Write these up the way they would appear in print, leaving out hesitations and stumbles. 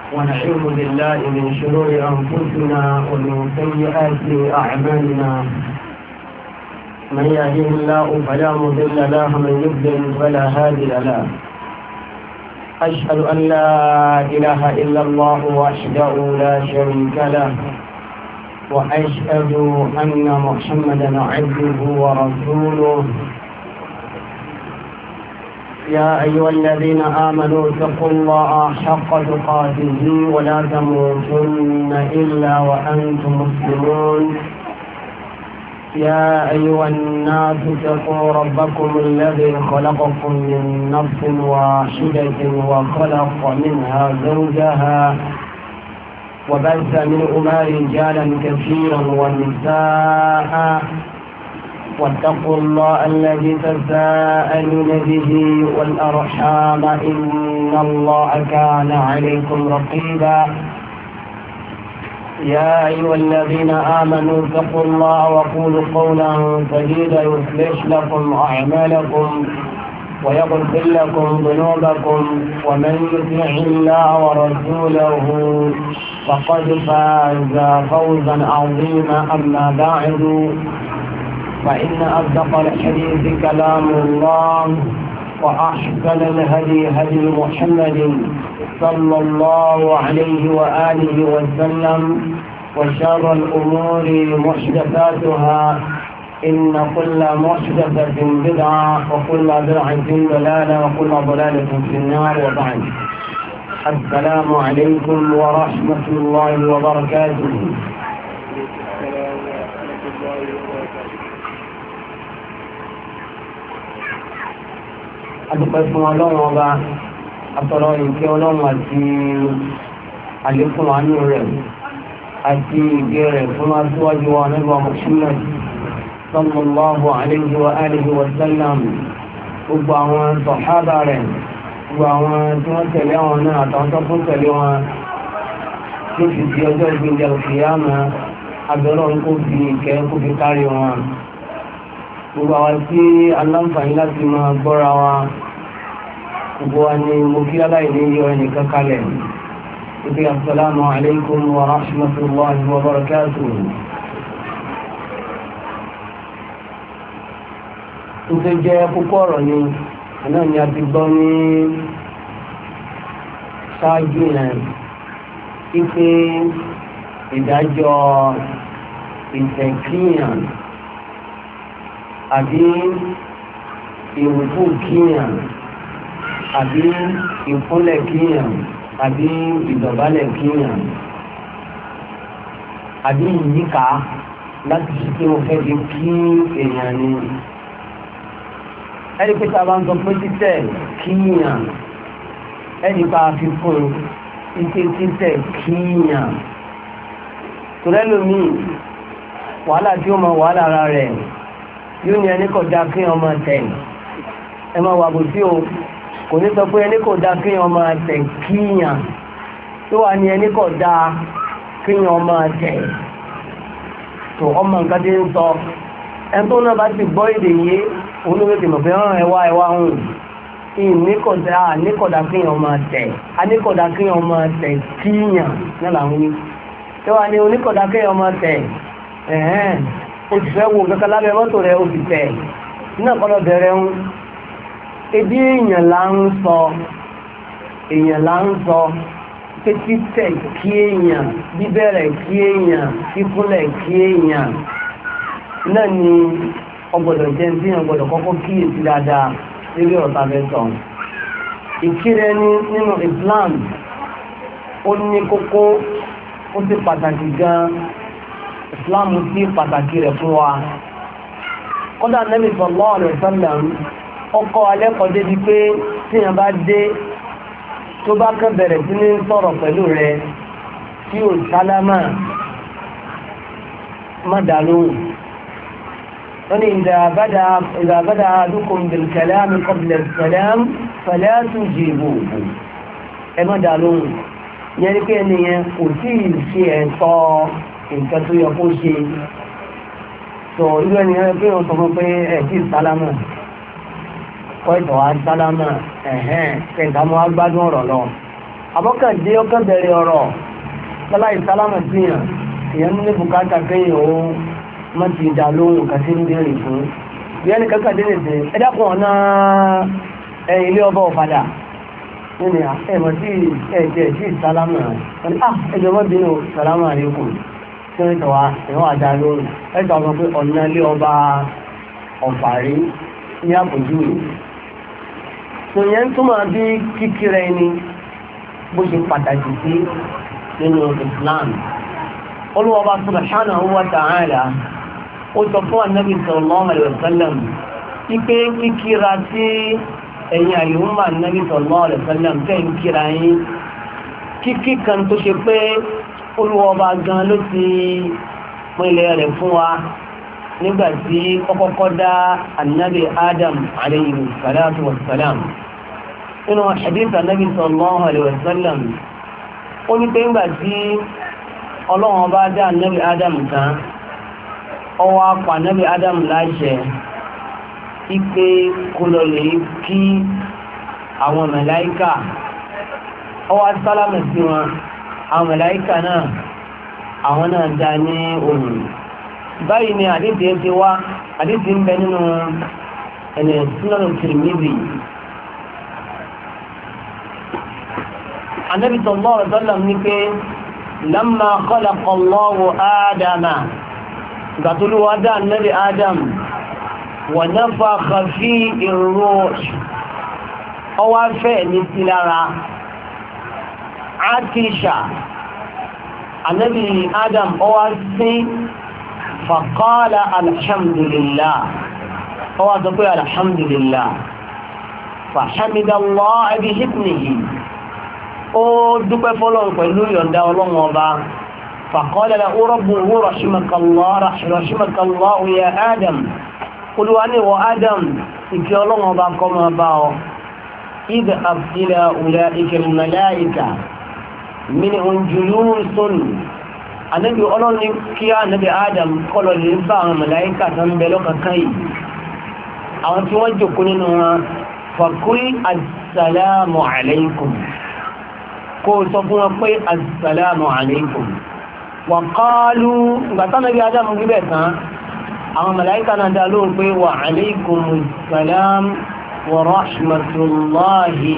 ونعوذ بالله من شرور أنفسنا ومن سيئات أعمالنا. من يهده الله فلا مضل له ومن يضلل فلا هادي له. أشهد أن لا إله إلا الله وحده لا شريك له، وأشهد أن محمدا عبده ورسوله. يا أيها الذين آمنوا اتقوا الله حق تقاته ولا تموتن إلا وأنتم مسلمون. يا أيها الناس اتقوا ربكم الذي خلقكم من نفس واحدة وخلق منها زوجها وبث منهما رجالا كثيرا ونساء، واتقوا الله الذي تساءلون به والأرحام إن الله كان عليكم رقيبا. يا أيها الذين آمنوا اتقوا الله وقولوا قولا سديدا يصلح لكم أعمالكم ويغفر لكم ذنوبكم، ومن يطع الله ورسوله فقد فاز فوزا عظيما. أما بعد، فإن أصدق الحديث كلام الله، وأحسن الهدي هدي محمد صلى الله عليه وآله وسلم، وشر الأمور محدثاتها، إن كل محدثة بدعة وكل بدعة ضلالة وكل ضلالة في النار. وبعد، السلام عليكم ورحمة الله وبركاته. adúpẹ́ fún ọlọ́run ọba, àtọ̀rọ̀ ìkẹ́ ọlọ́run àti àlékún àánú rẹ̀ àti ìgẹ́ rẹ̀ fún aṣíwájú wa nígbà Muhammad sallallahu alayhi wa alihi wa sallam, gbogbo àwọn sọ̀hábà rẹ̀, gbogbo àwọn tí wọ́n tẹ̀lé àwọn náà àtàwọn tó tún tẹ̀lé wọn tó fi di ọjọ́ ìgbìyànjú al-qiyama. abẹ́rọ̀ kó fi ìkẹ́ kó fi kárí wọn. gbogbo àwọn tí aláǹfààní láti máa gbọ́ra wa, gbogbo wa ni mo kí aláìní yọ ẹnìkan kalẹ̀. ibi assalamu alaikum wa rahmatullahi wa barakatuh. tó jẹ́ púpọ̀ ọ̀rọ̀ ni náà ni a ti gbọ́ ní ṣáájú yẹn wípé ìdájọ́ ìtẹ̀kíyàn àbí ìrùkú kíyàn àbí ìkúnlẹ̀ kíyàn àbí ìdọ̀bálẹ̀ kíyàn àbí ìyíká láti ṣe pé mo fẹ́ di kí èèyàn ni. ẹni pé tá a bá ń sọ pé títẹ̀ kíyàn, ẹni bá a fi fún títẹ̀ kíyàn. tòlẹ́lòmíì wàhálà tí ó mọ wàhálà ara rẹ̀ yóò ní ẹni kò dá kí ọmọ tẹ̀. ẹ máa wà bò sí o, kò ní sọ pé ẹni kò dá kí ọmọ tẹ̀ kíyàn, tó wà ní ẹni kò dá kí ọmọ tẹ̀. tó ọmọ nǹkan tí ń sọ ẹni tó náà bá ti gbọ́ èdè yé olóògbé tí mọ̀ pé ọ̀rọ̀ ẹwà hùn ìníkọ̀dá kí ọmọ tẹ̀, aníkọ̀dá kí ọmọ tẹ̀ kíyàn náà làwọn ní. tó wà ní oníkọ̀dá kí ọmọ tẹ̀ o ti fẹ́ wo kankan lábẹ́ mọ́tò rẹ̀ o ti tẹ̀ náà kọ́lọ̀ bẹ̀rẹ̀ ń ebi èèyàn là ń sọ pé títẹ̀ kí èèyàn, bíbẹ̀rẹ̀ kí èèyàn, kíkúnlẹ̀ kí èèyàn náà ni ọgbọ̀dọ̀ jẹ́ tí ọgbọ̀dọ̀ kọ́kọ́ kíyèsí dáadáa lórí ọ̀tá bẹ́tọ̀. ìkírẹ nínú Islam ó ní kókó, ó sì pàtàkì gan. Islam sí pàtàkì rẹ̀ fún wa. kódà Nabi sallallahu alaihi wasallam ọkọ̀ alẹ́kọ̀ọ́ débi pé tí yẹn bá dé tó bá kẹ́ bẹ̀rẹ̀ sí ní sọ̀rọ̀ pẹ̀lú rẹ̀ tí ò sálámà má dá lóhùn. wọ́n ní idha bada ahadukum bil kalami qabla as-salam fala tujibuhu, ẹ má dá lóhùn. yẹn ni pé ẹnìyẹn kò tí ì ṣe ẹ̀tọ́ nǹkan tó yẹ kó ṣe. tó irú ẹni yẹn pé o sọ fún pé ẹ̀ tí sálámà kọ́ ìtọ̀ wá sálámà kẹta mọ́ agbádùn ọ̀rọ̀ lọ. àbọ́kàdé ọkàn bẹ̀rẹ̀ ọ̀rọ̀ lọ́lá ìsálámà sí yàn èèyàn ní bùkátà kéèyàn ó mọ́ ti dà lóhùn kàtí ń bèèrè fún bí ẹni kankan dé nìsí ẹ̀dàkùn ọ̀nà ilé ọba ọ̀fadà nínú ẹ̀mọ̀ sí ẹ̀jẹ̀ sí ìsálámà ẹjọ́ mọ́ bínú sálámà àlékún tí wọ́n tọ̀wá ẹ̀wọ̀n àdá lóhùn ẹ̀tọ́ ọmọ pé ọ̀nà ilé ọba ọ̀fàrí ní àpòjúwe tó yẹn ń túmọ̀ bí kíkiri ẹni bó ṣe pàtàkì sí nínú Islam. Olúwa subhanahu wa ta'ala ó sọ fún Ànábì sallallahu alaihi wasallam ipé kíkíra tí ẹ̀yin àyùmọ̀ Ànábì sallallahu alaihi wasallam tẹ́ ń kíra yín kíkí kan tó ṣe pé Olúwa gan ló ti pínlẹ̀ rẹ̀ fún wa nígbàtí kọ́kọ́kọ́ dá Ànábì Adam alayhi salatu wassalam. Inú hadith Ànábì sallallahu alaihi wasallam ó ní pé nígbàtí Ọlọ́run bá dá Ànábì Adam tán ọwọ́ apá Ànábì Adam láṣẹ ipé kó lọ lè kí àwọn màláíkà ọwọ́ sálámà sí wọn àwọn màláíkà náà àwọn náà dá ní ohùn. Báyìí ni àdíjì ti wá àdíjì ń bẹ nínú ẹ̀nà Sunan Tirmidhi. Ànábì sallallahu alaihi wasallam ní pé lamma khalaqa Allahu Adama gbàtúlúwà dá Ànábì Adam wa nafakha fihi ar-ruh ọwá fẹ́ ní sí lára Atisha Ànábì Adam ọwá sí faqala alhamdulillah ọwá sọ pé alhamdulillah fahamidallaha bihimdihi ó dúpẹ́ fọ́lọ́run pẹ̀lú yọ̀ǹda Ọlọ́run ọba faqala lahu rabbuhu rahimakallahu ya Adam olúwa ní wọ Adam ìkẹ́ Ọlọ́run ọba kọ́ máa bá ọ idhhab ila ulaika al-malaika minhum julusun Ànábì Ọlọ́run ní kí Ànábì Adam kọlọ̀ lè bá àwọn màláíkà tó ń bẹ lọ́kàkán yìí àwọn tí wọ́n jòkó nínú wọn faqul assalamu alaykum kó sọ fún wọn pé assalamu alaykum wa qalu gbàtà Ànábì Adam gbíbẹ̀ tán àwọn màláíkà náà dá lóhùn pé wa alaykum assalam wa rahmatullahi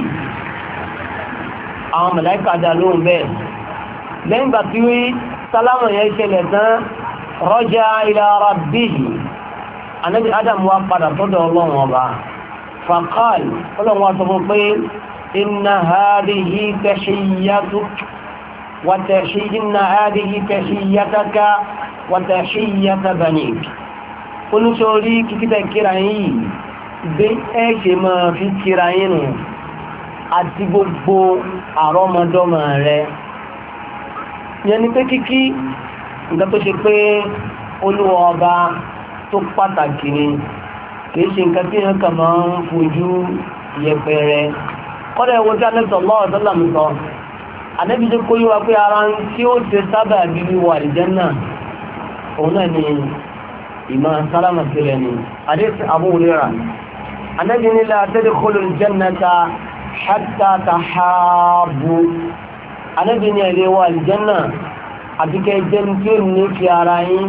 àwọn màláíkà dá lóhùn bẹ́ẹ̀ lẹ́yìn gbà tí sálámù yẹn ṣẹlẹ̀ tán raja ila rabbihi Ànábì Adam wá padà tọ́dọ̀ Ọlọ́run ọba faqal Ọlọ́run wá sọ fún pé inna hadhihi tahiyyatuk wa tahiyyataka wa tahiyyata banik olùsọ̀rí kíkítà kíra yìí bí ẹ ṣe máa fi kíra yìí nù àti gbogbo àrọ́mọdọ́mọ rẹ̀ yẹn ni pé kíkí nǹkan tó ṣe pé Olúwa ọba tó pàtàkì ni kìí ṣe nǹkan tí yẹn kà máa ń fojú yẹpẹrẹ kọ́dọ̀ ẹ̀wọ̀n tí Ànábì sallallahu alaihi wasallam sọ Ànábì tó kó yíwa pé ara tí ó ṣe sábà bí wà àlìjánnà òun náà ni ìmọ̀ sálámà sílẹ̀ ni àdéhùn Abu Hurairah Ànábì ní la tadkhulul jannata hatta tahabbu Ànábì ní ẹ̀lẹ́ wà àlìjánnà àbíkẹ́ jẹ́ tí ó ní fi ara yín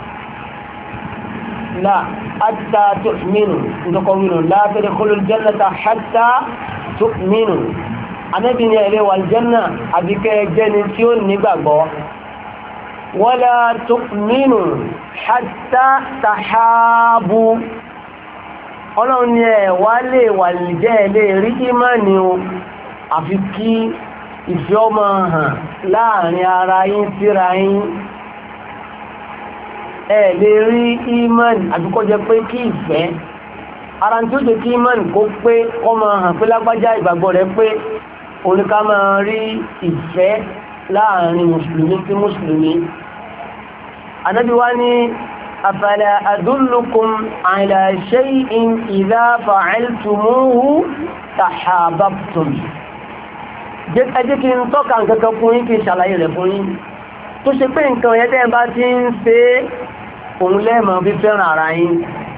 لا حتى تؤمنوا تقولون لا تدخلوا الجنة حتى تؤمنوا أنا بني إليه والجنة أبيك جنسيون نبغى ولا تؤمنوا حتى تحابوا Ọlọ́run ni ẹ̀wà lè wà jẹ́ ilé rí ìmáni o àfi kí ìfẹ́ ọmọ hàn láàrin ara yín síra yín ẹ lè rí ìmánì àbíkọ́ jẹ́ pé kí ìfẹ́ ara tí ó jẹ́ kí ìmánì kó pé kọ́ máa hàn pé lágbájá ìgbàgbọ́ rẹ̀ pé oníká máa rí ìfẹ́ láàrin mùsùlùmí sí mùsùlùmí. Ànábì wá ní afala adullukum ala shay'in idha fa'altumuhu tahabbtum jẹ́ kí n tọ́ka nǹkan fún yín kí n ṣàlàyé rẹ̀ fún yín tó ṣe pé nǹkan ẹ̀yẹ́ bá ti ń ṣe òun lẹ́mọ̀ bí fẹ́ràn ara yín.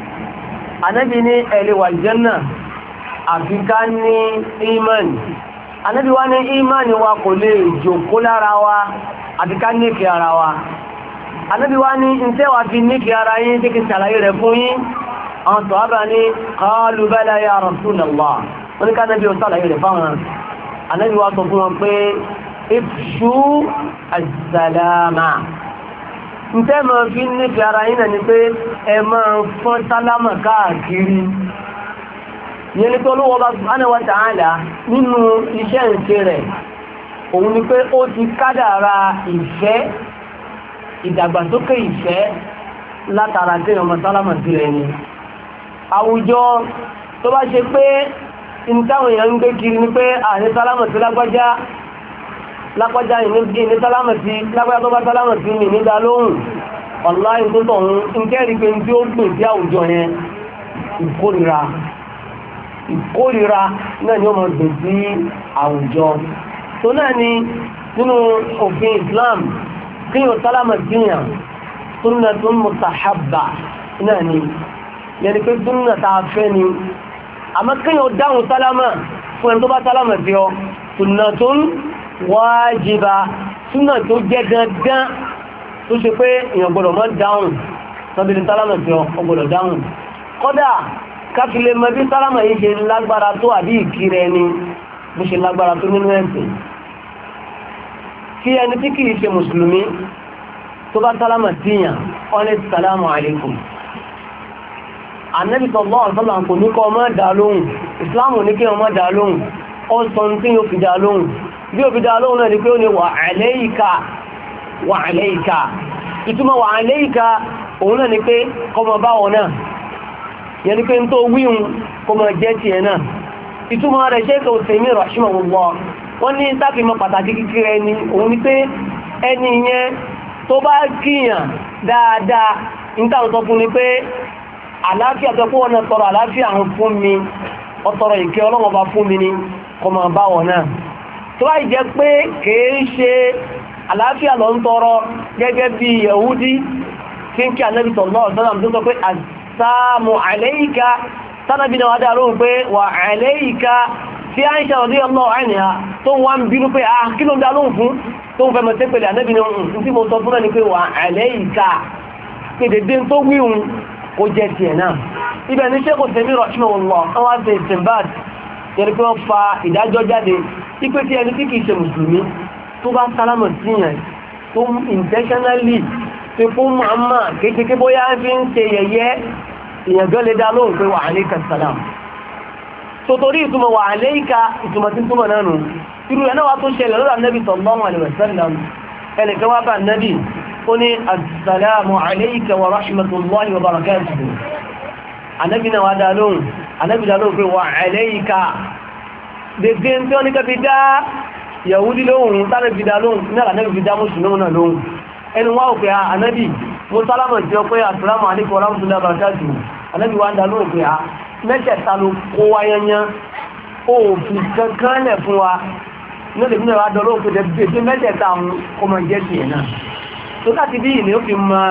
Ànábì ní ẹ̀lẹ́ wà Jánnà àfi ká ní ìmánì Ànábì wá ní ìmánì wa kò lè jòkó lára wa àti ká nífẹ̀ẹ́ ara wa. Ànábì wá ní ìtẹ́ wa fi nífẹ̀ẹ́ ara yín tí kì ṣàlàyé rẹ̀ fún yín. Àwọn sàhábà ní qalu bala ya Rasulullah, wọ́n ní ká Ànábì ó ṣàlàyé rẹ̀ fáwọn. Ànábì wá sọ fún wọn pé ifshu as-salama, ìtẹ́ ma fi nífẹ̀ẹ́ ara yín náà ni pé ẹ máa fọ́n sálámà káàkiri. Ìyẹn ni pé Olúwa Subhanahu wa ta'ala nínú iṣẹ́ ìṣe rẹ̀, òun ni pé ó ti kádàrá ìfẹ́, ìdàgbàsókè ìfẹ́ látara tí ọmọ sálámà sí rẹ̀ ni. Àwùjọ tó bá ṣe pé ìntàwọn èèyàn ń gbé kiri ni pé àní sálámà sí lágbájá ìní sálámà sí lágbájá tó bá sálámà sí mi ní dalóhùn, wallahi tó tọ̀hún ń kẹ́rì pé tí ó gbè sí àwùjọ yẹn ìkórìíra náà ni ó mọ̀ gbè sí àwùjọ. Tó náà ni nínú òfin Islam kí yóò sálámà síyàn sunnatun mustahabba náà ni, yẹni pé súnnà ta fẹ́ ni. Àmọ́ kí yóò dáhùn sálámà fún ẹni tó bá sálámà sí ọ sunnatun wájíba, súnnà tó jẹ́ dandan tó ṣe pé èèyàn gbọ́dọ̀ mọ́ dáhùn sọ́bìnrin sálámà sí ọ gbọ́dọ̀ dáhùn. Kódà káfílẹ̀ mọ́ bí sálámà yìí ṣe lágbára tó àbí ìkírẹ ni bó ṣe lágbára tó nínú ẹ̀sìn. Kí ẹni tí kìí ṣe mùsùlùmí tó bá sálámà síyàn ọ́nẹ́ sàlámù àlékùm, Ànábì sallallahu alaihi wasallam kò ní kọ́ ọmọ dá lóhùn, ìsìláàmù ní kí ọmọ dá lóhùn, ó sọ tí yóò fi dá lóhùn. Bí ó fi dá lóhùn náà ni pé ó ní wa alayka, ìtumọ̀ wa alayka òun náà ni pé kọmọ báwọn náà, yẹn ni pé ń tó wíhun kọmọ jẹ́ ti ẹ̀ náà. Ìtumọ̀ rẹ̀ Shaykh Uthaymeen rahimahullah wọ́n ní sáfì mọ́ pàtàkì kíkiri ẹni òun ni pé ẹni yẹn tó bá kíyàn dáadáa níta sọ fún ni pé àlàáfíà tó kó wọn náà tọrọ àlàáfíà ń fún mi, ọtọrọ ìkẹ́ Ọlọ́run bá fún mi ní kọmọ báwọn náà. Tó bá jẹ́ pé kìí ṣe àlàáfíà lọ ń tọrọ gẹ́gẹ́ bí Yahudi tí ń kí Ànábì sallallahu alaihi wasallam tó sọ pé assalamu alayka, tánàbí náà wádá lóhùn pé wa alayka, tí Aisha radiyallahu anha tó wá ń bínú pé kí ló ń dá lóhùn fún tó ń fẹ́ mọ̀ tẹ́pẹ̀lẹ̀ Ànábì ní tí mo sọ fún náà ni pé wa alayka, pé dédé tó wíhun ó jẹ́ ti ẹ̀ náà. Ibẹ̀ ní Shaykh Uthaymeen rahimahullah wọ́n wá ṣe istinbat, yẹni pé wọ́n fa ìdájọ́ jáde ipé tí ẹni tí kìí ṣe mùsùlùmí tó bá sálámà síyàn tó intentionally tó fún mọ́mọ́ kéèkéé bóyá fi ń ṣe yẹ̀yẹ́ ìyàngán lè dá lóhùn pé wa alayka salam. tó torí ìtumọ̀ wa alayka ìtumọ̀ tí túmọ̀ náà nù. irú ẹ̀ náà wá tó ṣẹlẹ̀ lọ́dọ̀ Ànábì sallallahu alaihi wasallam, ẹnìkan wá bá Ànábì ó ní assalamu alayka wa rahmatullahi wa barakatuhu. Ànábì náà wá dá lóhùn, Ànábì dá lóhùn pé wa alayka, dèdè tí wọ́n ní kẹ́ fi dá Yahudi lóhùn tánà fi dá lóhùn ní Ànábì fi dá mùsùlùmí náà lóhùn. Ẹni wá òpé Ànábì mo sálámà tí ó pé assalamu alaikum wa rahmatullahi wa barakatuhu. Ànábì wá ń dá lóhùn pé mẹ́tẹ̀ẹ̀ta ló kó wáyányán ó fi kankan lẹ̀ fún wa ní olè fún ẹwà dọ́lọ́ òpé dèdè mẹ́tẹ̀ẹ̀ta ọmọ jẹ́ ti ẹ̀ náà. Tó láti bí ìní ó fi mọ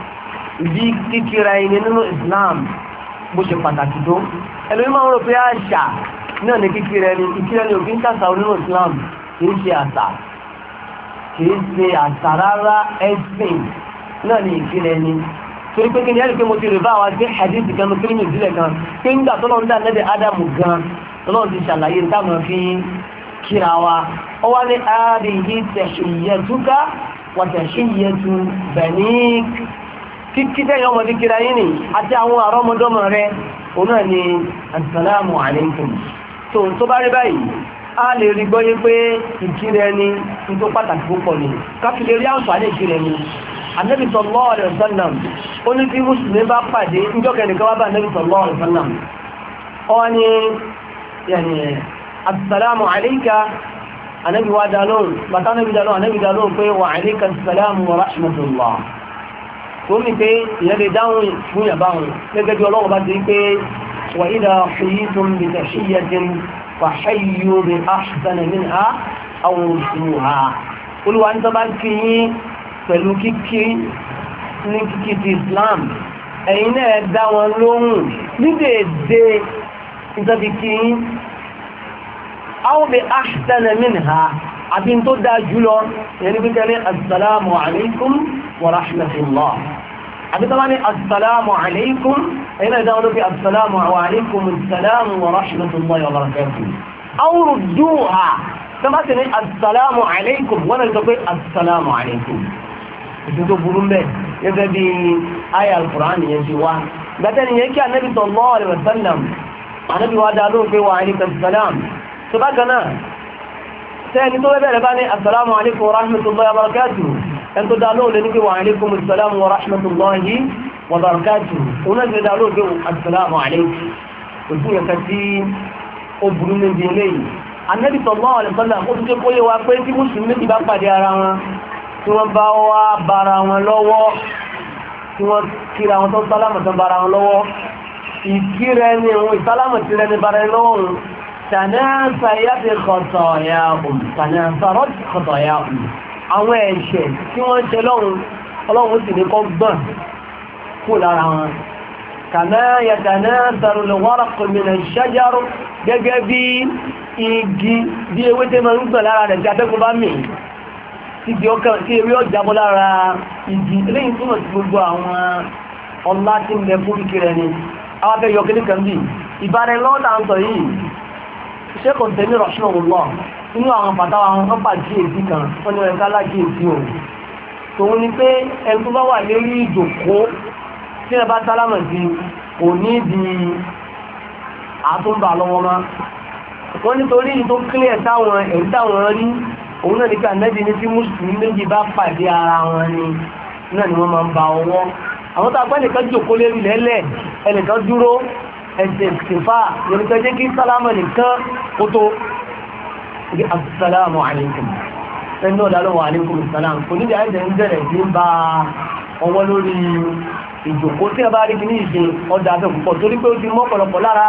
ìdí kíkíra ẹni nínú Islam bó ṣe pàtàkì tó. Ẹlòmí máa ń rò pé àṣà náà ní kíkiri ẹni, ìkiri ẹni òfin kàṣà onínú Islam kìí ṣe àṣà, kìí ṣe àṣà rárá, ẹ̀sìn náà ní ìkiri ẹni. Torí pé kí ni ẹni pé mo ti rí bá wa sí hadith kan ní kírímì ìdílé kan pé ń gbà tọ́lọ́ ń dá Ànábì Ádámù gan tọ́lọ́ ti ṣàlàyé táwọn fi kíra wa. Ó wá ní hadhihi tahiyyatuka wa tahiyyatu banik, kíkí tẹ́yìn ọmọdé kíra yín ni àti àwọn àrọ́mọdọ́mọ rẹ̀ òun náà ni assalamu alaikum. Tó bá rí báyìí a lè rí gbọ́yé pé ìkíni ẹni tó pàtàkì púpọ̀ ni káfílẹ̀ rí àǹfààní ìkíni ẹni. Ànábì sallallahu alaihi wasallam ó ní tí mùsùlùmí bá pàdé níjọ́kẹ́ nìkan wá bá Ànábì sallallahu alaihi wasallam ó ní yàní assalamu alayka, Ànábì wá dalóhùn bàtà Ànábì dalóhùn pé wa alayka assalamu wa rahmatullah. Tó ní pé ìyẹn lè dáhùn fún yàbáhùn gẹ́gẹ́ bí Ọlọ́run bá ti rí pé wa idha huyyitum bi tahiyyatin fahayyu bi ahsana minha aw rudduha. Olúwa ní tó bá kí yín pẹ̀lú kíkí ní kíkí ti Islam, ẹ̀yin náà dá wọn lóhùn ní déédé ìtọ́fi kí yín aw bi ahsana minha àbí tó dáa jùlọ yẹni bí kẹrẹ assalamu alaikum wa rahmatullah àbí tó bá ní assalamu alaikum ẹ̀yìn ìdáwọn ló fi assalamu alaikum assalamu wa rahmatullah wa barakatuh aw rudduha tó bá sì ní assalamu alaikum wọ́n lè sọ pé assalamu alaikum ìtún tó burú mẹ́ gẹ́gẹ́ bí ayà al-Qur'an yẹn ti wá gbẹ́tẹ́ ni yẹn kí Ànábì sallallahu alaihi wasallam Ànábì wá dá lóhùn pé wa alaikum assalam tó bá gan náà sẹ́ni tó bẹ̀rẹ̀ bá ní assalamu alaikum wa rahmatullahi wa barakatuh ẹni tó dá lóhùn lé ní pé wa alaikum assalam wa rahmatullahi wa barakatuh òun náà ti dá lóhùn pé assalamu alaikum òtún yẹn kan tí ó burú ní ibi eléyìí Ànábì sallallahu alaihi wasallam ó tún jẹ́ kó yé wa pé tí mùsùlùmí méjì bá pàdé ara wọn tí wọ́n bá wá bára wọn lọ́wọ́ tí wọ́n kíra wọn tó sálámà tó bára wọn lọ́wọ́ ìkírẹ ní ohun ìsálámà tí rẹ ní bára wọn lọ́wọ́ tànáàsàyàtì kọ̀tọ̀yàhùn tànáàsàrọ̀tì kọ̀tọ̀yàhùn àwọn ẹ̀ṣẹ̀ tí wọ́n ṣe ọlọ́run sì ní kọ́ gbọ́n kú lára wọn kàmá yàtànáàsàrù lọ́wọ́rọ̀kọ̀ mìíràn ṣájáró gẹ́gẹ́ bí igi bí ewé tẹ́ máa ń gbọ̀n lára rẹ̀ tí atẹ́kùn bá mì tí ewé ọjàbọ́ lára igi eléyìí túnmọ̀ sí gbogbo àwọn ọlá tí ń bẹ fún kíkiri ẹni àwọn afẹ́ yọ kíní kan bí ìbára lọ́ta ń sọ yìí ṣé kò tẹ̀mí rahimahullah inú àwọn pàtàwà àwọn kan pàkíyèsí kan wọ́n ní ẹ̀ka lákíyèsí o tòun ni pé ẹni tó bá wà lérí ìjòkó tí ẹ bá sálámà sí kò ní di àtúnbà lọ́wọ́ má wọ́n nítorí tó kílẹ̀ táwọn ẹ̀rí táwọn rí òun náà ní ká nẹ́bí ní tí mùsùlùmí méjì bá pàdé ara wọn ni náà ni wọ́n máa ń ba ọwọ́ àwọn tó agbẹ́ nìkan jòkó lérí lẹ́lẹ̀ ẹnìkan dúró ẹ̀sẹ̀ ìfà yẹnìkan jẹ́ kí sálámà nìkan kó tó ibi assalamu alaikum ẹni náà dálọ́wọ́ alaikum salam kò níbi àìsẹ̀ ń bẹ̀rẹ̀ sí ń ba ọwọ́ lórí ìjòkó tí a bá rí kí ní ìṣe ọjà afẹ́ púpọ̀ torí pé ó ti mọ́pọ̀lọpọ̀ lára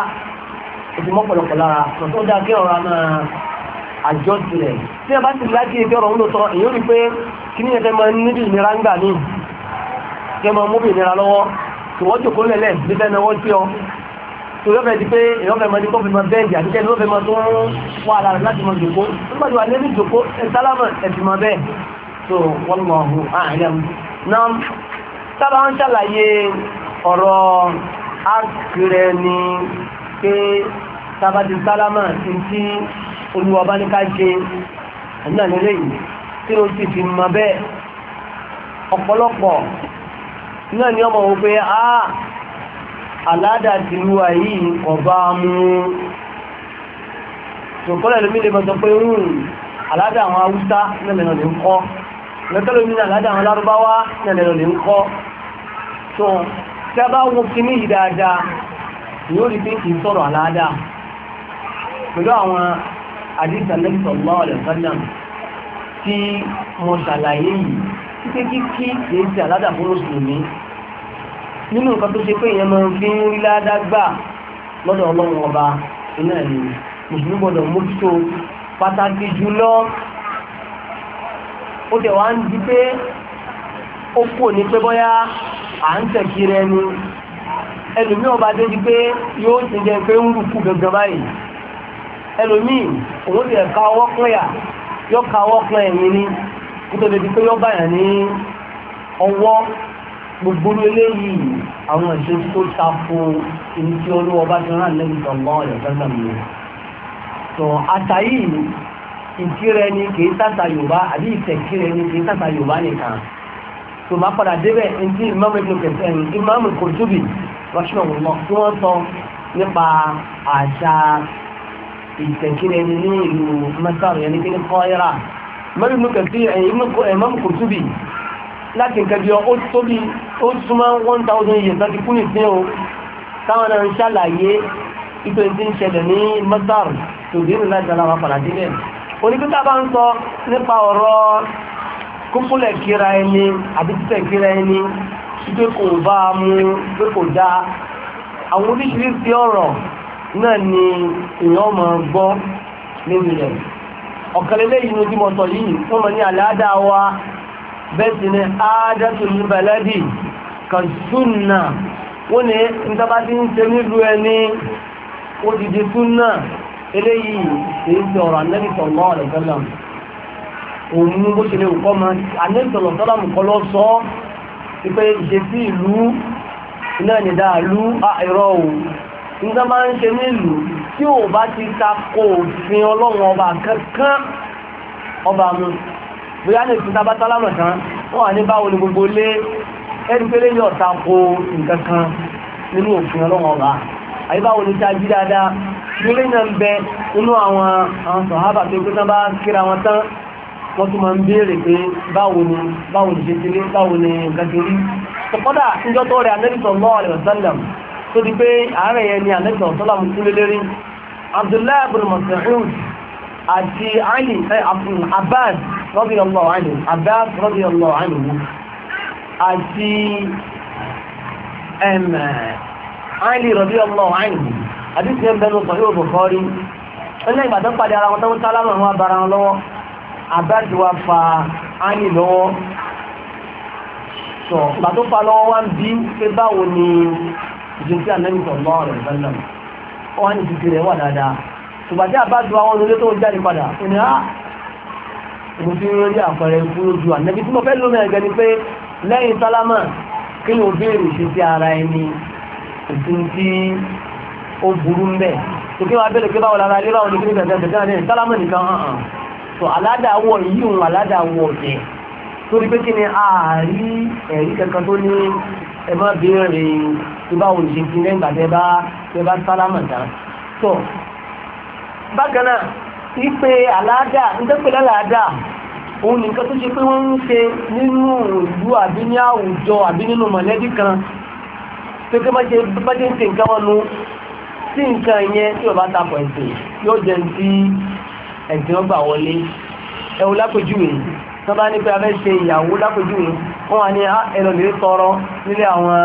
tó dá kí ọ̀rọ̀ máa àjọ tirẹ̀ tí a bá ti láti ẹgbẹ́ ọ̀rọ̀ ńlọ sọ èyí rí pé kí ní ẹgbẹ́ máa níbi ìnira ń gbà ní kẹ máa mú bí ìnira lọ́wọ́ tí wọ́n jòkó lẹ̀lẹ̀ níbẹ̀ náà wọ́n tí ọ tó yọ́ fẹ́ di pé èyàn fẹ́ máa di kọ́fì máa bẹ́ẹ̀dì àti kẹ́ni ó fẹ́ máa tó wà lára láti máa jòkó nígbà tí wà lé ní jòkó ẹ̀sálámà ẹ̀sìn máa bẹ́ẹ̀ tó wallahu a'lam náà sábà ń ṣàlàyé ọ̀rọ̀ àkìrẹ ni pé sábà ti sálámà tí olúwa bá ní ká ṣe ẹ̀nà nílé yìí tí ó sì fi mọ bẹ́ẹ̀ ọ̀pọ̀lọpọ̀ náà ni ọmọ wọ́n pé aládà ti lúwa yìí ọba mú ṣòkọ́lẹ̀ lómi lè mọ́sọ pé aládà àwọn Haúsá nílẹ̀ lè ń kọ́ lẹ́tọ́lómi ní aládà àwọn Lárúbáwá nílẹ̀ lè ń kọ́ tó tí a bá wọ́n kí ní yìí dáadáa ni ó rí pé kì í sọ̀rọ̀ aládà pẹ̀lú àwọn àdíṣà Nabi sallallahu alaihi wasallam tí mo ṣàlàyé yìí títí kíkí kìí ṣe aládà fún mùsùlùmí nínú nǹkan tó ṣe pé ìyẹn máa ń fi ń rí ládágbà lọ́dọ̀ Ọlọ́run ọba iná ni mùsùlùmí gbọ́dọ̀ mójútó pàtàkì jùlọ ó tẹ̀ wá ń di pé ó kò ní pé bóyá à ń tẹ̀kiri ẹni ẹlòmí ọba dé di pé yóò ti jẹ pé ń rúkú gangan báyìí ẹlòmí òun ti ẹ̀ka ọwọ́ pínyà yóò ka ọwọ́ pín ẹ̀yìn ní nítorí pé yóò báyà ní ọwọ́ gbogbo eléyìí àwọn ẹ̀ṣẹ́ tó tako ìní tí olówó bá ti rán lẹ́yìn tọ̀gbọ́n ọ̀yọ̀ fẹ́sàn mi tó àtàyí ìkírẹ ni kìí tàtà Yorùbá àbí ìtẹ̀kírẹ ni kìí tàtà Yorùbá nìkan tó máa padà débẹ̀ ní Imam Qurtubi rahimahullah tí wọ́n sọ nípa àṣà ìtẹ̀kírẹ ni ní ìlú Masar yẹn ní kí ní Qahira Imam Qurtubi láti nǹkan bí ó tóbi ó súnmọ́ 1000 years láti kú nìsín o táwọn náà ń ṣàlàyé ipò tí ń ṣẹlẹ̀ ní Masar tó dínú láti aláwọ̀ pàdé rẹ̀ oníkítà bá ń sọ nípa ọ̀rọ̀ kúkúlẹ̀ kíra ẹni àbí títẹ̀ kíra ẹni pé kò bá mú pé kò dá àwọn oríṣiríṣi ọ̀rọ̀ náà ni èèyàn máa gbọ́ nínú rẹ̀ ọ̀kànlélẹ́ yìí ní ojú mọ́tọ̀ yìí wọ́n mọ̀ ní àlàádá wa bẹ́ẹ̀ sì ni ádátul baladi ka súnnà wọ́n ní ìtàbá tí ń ṣe nílùú ẹni ó ti di súnnà eléyìí èyí ti ọ̀rọ̀ Ànábì sallallahu alaihi wasallam òun mú bó ṣe lè kọ́ ma Ànábì sallallahu alaihi wasallam kọ́ lọ sọ pé ìṣesí ìlú iná nìdá ìlú àìrọ̀ ò nígbà máa ń ṣe nílùú tí ò bá ti tako òfin Ọlọ́run ọba kankan ọba mu bóyá ní ìpínlẹ̀ bá sálámọ̀ tán wọ́n wà ní báwo ni gbogbo lé ẹni pé lè yọ̀ tako nǹkan kan nínú òfin Ọlọ́run ọba àyí báwo ni ta jí dáadáa nílé náà ń bẹ nínú àwọn sọ̀hábà tó gbé tán bá kíra wọn tán wọ́n tún máa ń béèrè pé báwo ni ṣe ti lé báwo ni nǹkan ti rí ọ̀pọ̀dà níjọ́ tó rẹ̀ Ànábì sallallahu alaihi wasallam tó di pé ààrẹ yẹn ni Ànábì sallallahu alaihi wasallam kúlé lérí Abdullah ibn Mas'ud àti Ali Abbas radiyallahu anhu àti Ali radiyallahu anhu àdísì ẹ̀ bẹnu Sahih Bukhari ẹlẹ́ ìgbà tó pàdé ara wọn tó ń sálámà wọn bára wọn lọ́wọ́ Abbas wá fa Ali lọ́wọ́ sọ ìgbà tó fa lọ́wọ́ wá ń bí pé báwo ni ìjọsí Ànábì sallallahu alaihi wasallam wọ́n ní títí rẹ̀ wà dáadáa ṣùgbọ́n tí Abbas wá wọn lólé tó ń jáde padà ó ní mo fi rí àpẹẹrẹ ikú lójú Ànábì tí mo fẹ́ lómi ẹ̀gẹ́ ni pé lẹ́yìn sálámà kí ni ó béèrè ṣe sí ara ẹni ìtún tí ó burú ń bẹ̀ tó kí wọ́n abẹ́lẹ̀ pé báwọn lára ilé báwọn ní kí ní bẹ̀rẹ̀ ní sálámà nìkan hàn tó aládàáwọ̀ yìí òun aládàáwọ̀ jẹ́ torí pé kí ni ààrí ẹ̀rí kankan tó ní ẹmọ́ béèrè tó báwọn ìṣe ti lẹ́yìn gbàtẹ́ bá sálámà tán tó bákan náà wípé aládà nítorí aládà òun nìkan tó ṣe pé wọ́n ń ṣe nínú ìlú àbí ní àwùjọ àbí nínú mọ̀lẹ́bí kan tó kí bá ṣe ń ṣe nǹkan wọn nu tí nǹkan yẹn tí ó bá tapọ̀ ẹ̀sìn yóò jẹ́ tí ẹ̀sìn ọgbà wọlé ẹ̀wù lápòjúwe tó bá ní pé a fẹ́ ṣe ìyàwó lápòjúwe wọ́n wà ní ẹ̀rọ lè tọrọ nílé àwọn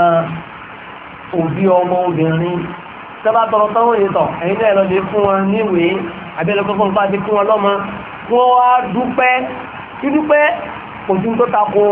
òbí ọmọ obìnrin tó bá tọrọ tọ́wọ́ yìí tọ̀ ẹ̀yin náà ẹ̀rọ lè fún wọn níwèé àbẹ́lẹ́kọ́ fún bá ti fún wọn lọ́mọ wọ́n wá dúpẹ́ òjú tó tako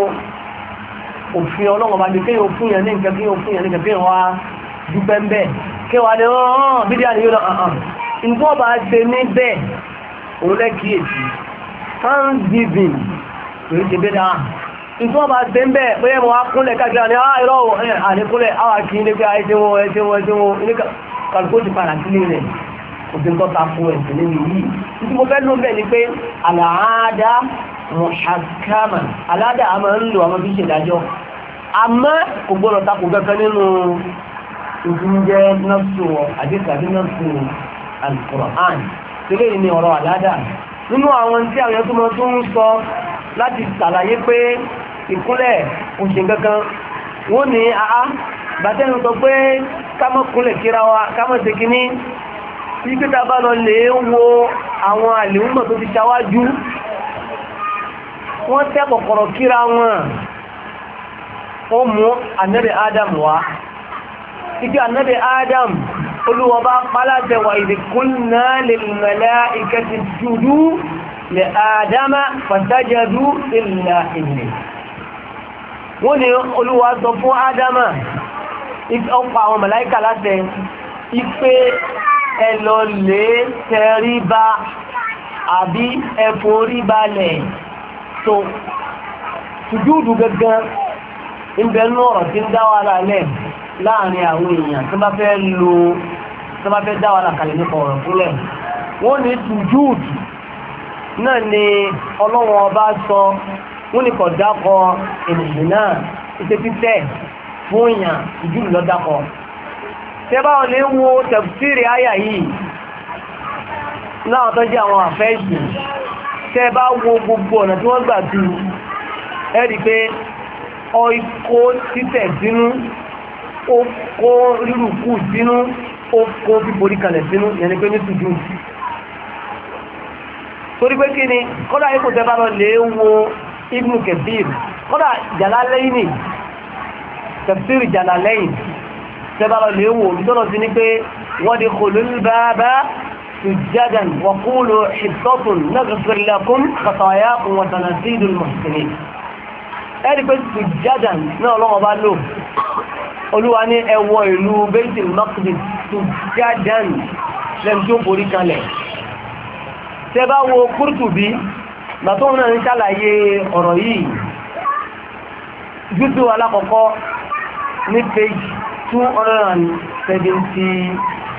òfin ọlọ́run bá ní kéyàn fún yẹn ní nǹkan kéyàn wá dúpẹ́ ń bẹ́ẹ̀ kéwàá ní ọ̀hán bídíà ní yóò náà nǹkan ọba ṣe ní bẹ́ẹ̀ òun lẹ́kìíyèsí thanksgiving lórí ṣe bẹ́ẹ̀ dáa nǹkan ọba ṣe ń bẹ́ẹ̀ pé mọ́ á kúnlẹ̀ káàkiri ní àìrọ̀ àníkúnlẹ̀ àwà kí ní pé ẹṣẹ́wọ̀n ní kàlùkò ti padà sílé rẹ̀ òfin tó ta fún ẹ̀sìn nínú yìí títí mo fẹ́ ló bẹ́ẹ̀ ni pé àlàáda muhakkama aláda a máa ń lò àwọn bí ṣèdájọ́ àmọ́ kò gbọ́dọ̀ takò kankan nínú ìdíjẹ́ nọ́ọ̀sù àdékàdé nọ́ọ̀sù al-Qur'an tẹ́lẹ̀ ní ọ̀rọ̀ àládà nínú àwọn tí àwọn tó mọ́ tó ń sọ láti ṣàlàyé pé ìkúnlẹ̀ òṣè kankan wọ́n ní àá bàtẹ́nu sọ pé kámọ́kúnlẹ̀ kíra wa kámọ́sẹ̀ kíní tí pẹ́ta bá lọ lè wo àwọn àlèúmọ̀ tó ti ṣáwájú wọ́n tẹ́ kọ̀kọ̀rọ̀ kíra wọn ó mú Ànábì Adam wá títí Ànábì Adam Olúwa bá pálátẹ wà idh qulna lil malaikati isjudu li Adama fasajadu illa iblis wọ́n ní Olúwa sọ fún Adama ọpa àwọn màláíkà láti ipé ẹlọ lè tẹríba àbí ẹforí balẹ̀ tó sùjúdù gẹ́gẹ́ ìbẹ̀nú ọ̀rọ̀ tí ń dáwà lálẹ́ láàrin àwọn èèyàn tó bá fẹ́ dáwà lákàlẹ̀ nípa ọ̀rọ̀ fúnlẹ̀ wọ́n ní sùjúdù náà ni Ọlọ́run ọba sọ wọ́n ní kọ̀ dákọ ènìyàn náà ìṣẹ́ títẹ̀ fún èèyàn sùjúdù lọ dákọ tẹ́bá wọn lè wo tẹ̀fsírì àyà yìí láwọn tó jẹ́ àwọn àfẹ́ẹ̀sì tẹ́bá wo gbogbo ọ̀nà tí wọ́n gbà tú ẹ́rì pé ọkọ̀ títẹ̀ sínú ó kó rírùkú sínú ó kó fíforí kalẹ̀ sínú yẹni pé ní sùjú torí pé kí ni kọ́dà ipò tẹ́bá lọ lè wo Ibn Kathir kọ́dà Jalalaini tẹ̀fsírì Jalalaini tẹ́bàrọ̀ lè wò ìtọ́nà sí ní pé wadkhulul baba sujjadan wa qulu hittatun naghfir lakum khatayakum wa sanazidul muhsinin ẹ̀rí pé sujjadan náà lọ́wọ́ bá lò Olúwa ní ẹwọ ìlú Baitul Maqdis sujjadan lẹ́nu tí ó borí kalẹ̀. Tẹ́ bá wo Qurtubi gbàtọ́ náà ń ṣàlàyé ọ̀rọ̀ yìí jùsù alákọ̀ọ́kọ́ ní page 272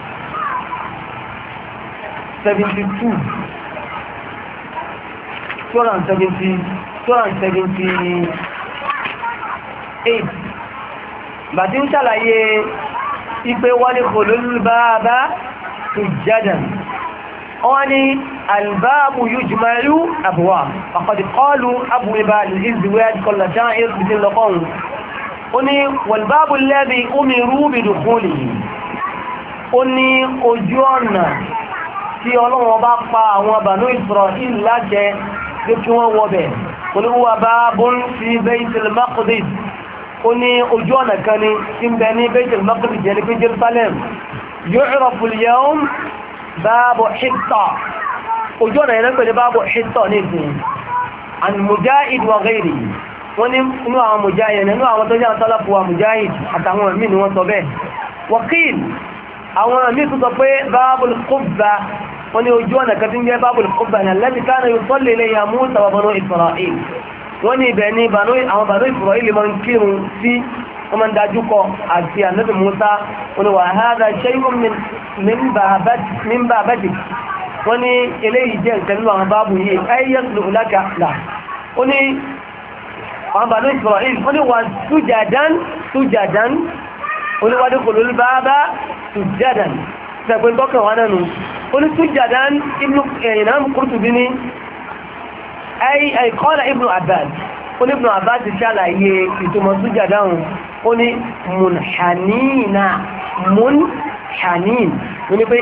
278 bàtí ń ṣàlàyé ipé wọ́n ní khulul baba sujjadan wọ́n ní albaabu yujmalu abwab faqad qalu abwaba al-izdiwaj kulla ja'ir bidin laqon ó ní walbaabu alladhi umiru bidukhulihi ó ní ojú ọ̀nà tí Ọlọ́run bá pa àwọn Banu Isra'il láṣẹ pé kí wọ́n wọbẹ̀ ó ní huwa babun fi Baytil Maqdis ó ní ojú ọ̀nà kan ní tí ń bẹ ní Baytil Maqdis jẹ́ ní pé Jerusalem yu'rafu al-yawm báàbù Hitta ojú ọ̀nà yẹn pẹ̀lú báàbù Hitta ní ìsìn and Mujahid wa ghairi wọ́n ní inú àwọn Mujahid nínú àwọn tó jẹ́ àtọ́lápù wa Mujahid àtàwọn ẹ̀mí ni wọ́n sọ bẹ́ẹ̀ Waqil àwọn ẹ̀mí tó sọ pé báàbù Qubba wọ́n ní ojú ọ̀nà kan tí ń jẹ́ báàbù Qubba ní allati kana yusalli ilayha Musa wa Banu Isra'il wọ́n ní ibẹ̀ ní àwọn Banu Isra'il máa ń kírun sí wọ́n máa ń dájú kọ àti ànábì Musa wọ́n ní wa hadha shay'un min ba'batik wọ́n ní eléyìí jẹ́ ìtẹ̀lú àwọn báàbù yìí ayyaslu laka là ó ní àwọn Banu Isra'il wọ́n ní wà sujadan ó ní wádìí kò lórí bàbá sujadan sẹ́gbẹ́ tọ́kàn wá nánu ó ní sujadan ìnà Qurtubi ní ay qala Ibn Abbas ó ní Ibn Abbas ti ṣàlàyé ìtumọ̀ sujadan ó ní munhanin ó ní pé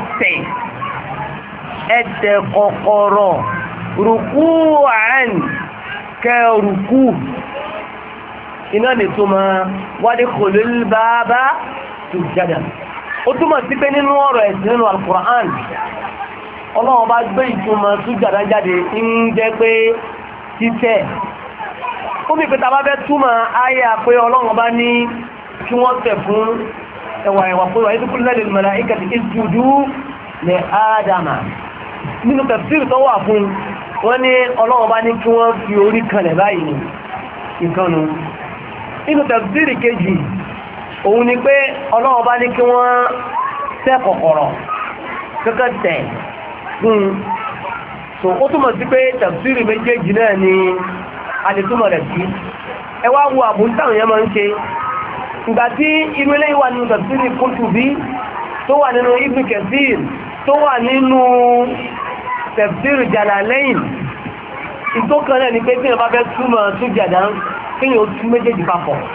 ẹsẹ̀ kọ̀kọ̀rọ̀ ruku'an kẹrùkú iná lè tó máa wádìí khulul baba sujadan ó túnmọ̀ sí pé nínú ọ̀rọ̀ ẹ̀sìn nínú al-Qur'an Ọlọ́run bá gbé ìtumọ̀ sujadan jáde ń jẹ́ pé títẹ̀ ó bí pé ta bá fẹ́ túmọ̀ ayà pé Ọlọ́run bá ní kí wọ́n tẹ̀ fún ẹwà pé wà ní qulna lil mala'ikati isjudu li Adama nínú tafsir tó wà fún wọ́n ní Ọlọ́run bá ní kí wọ́n fi orí kanlẹ̀ báyìí ìkànnù nínú tafsir kejì òun ni pé Ọlọ́run bá ní kí wọ́n tẹ́ kọ̀kọ̀rọ̀ kẹ́kẹ́ tẹ̀ fún so ó túnmọ̀ sí pé tafsir méjèèjì náà ni àdìtúmọ̀ rẹ̀ sí ẹ wá wo àbúntàwọn yẹn máa ń ṣe ìgbà tí irú eléyìí wà nínú tafsir Qurtubi tó wà nínú Ibn Kathir tó wà nínú tafsir Jalalayn ìtókan náà ni pé tí wọ́n bá fẹ́ túmọ̀ Sujadan kí yóò tún méjèèjì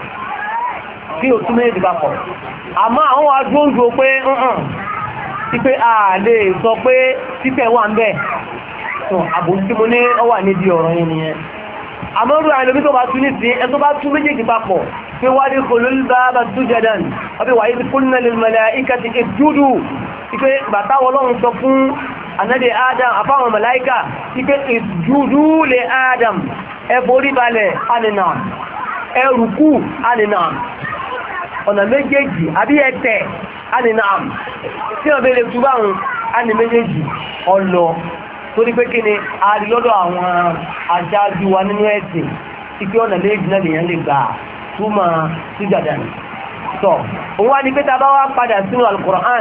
papọ̀ àmọ́ àwọn wa dúndú pé pípé a lè sọ pé títẹ̀ wà ń bẹ̀ àbòsí mo ní ọ wà níbi ọ̀rọ̀ yẹn nìyẹn àmọ́rú àìlòmí tó bá tún ní sí ẹ tó bá tún méjèèjì papọ̀ pé wádìí khulul baba sujadan àbí wa idh qulna lil mala'ikati isjudu ipé bàtàwọ̀ Ọlọ́run sọ fún ànábì Adam àfáwọn màláíkà ipé isjudu li Adam ẹ forí balẹ̀ aninam ẹ rùkú aninam ọ̀nà méjèèjì àbí ẹ̀tẹ̀ aninam tí wọ́n bèèrè túbáhùn ani méjèèjì ọlọ torí pé kí ni a rí lọ́dọ̀ àwọn aṣáájú wa nínú ẹ̀sìn ipé ọ̀nà méjì náà lèyàn lè gbà túmọ̀ Sujadan tọ́ òun wá ní pé ta bá wá padà sínú Al-Qur'an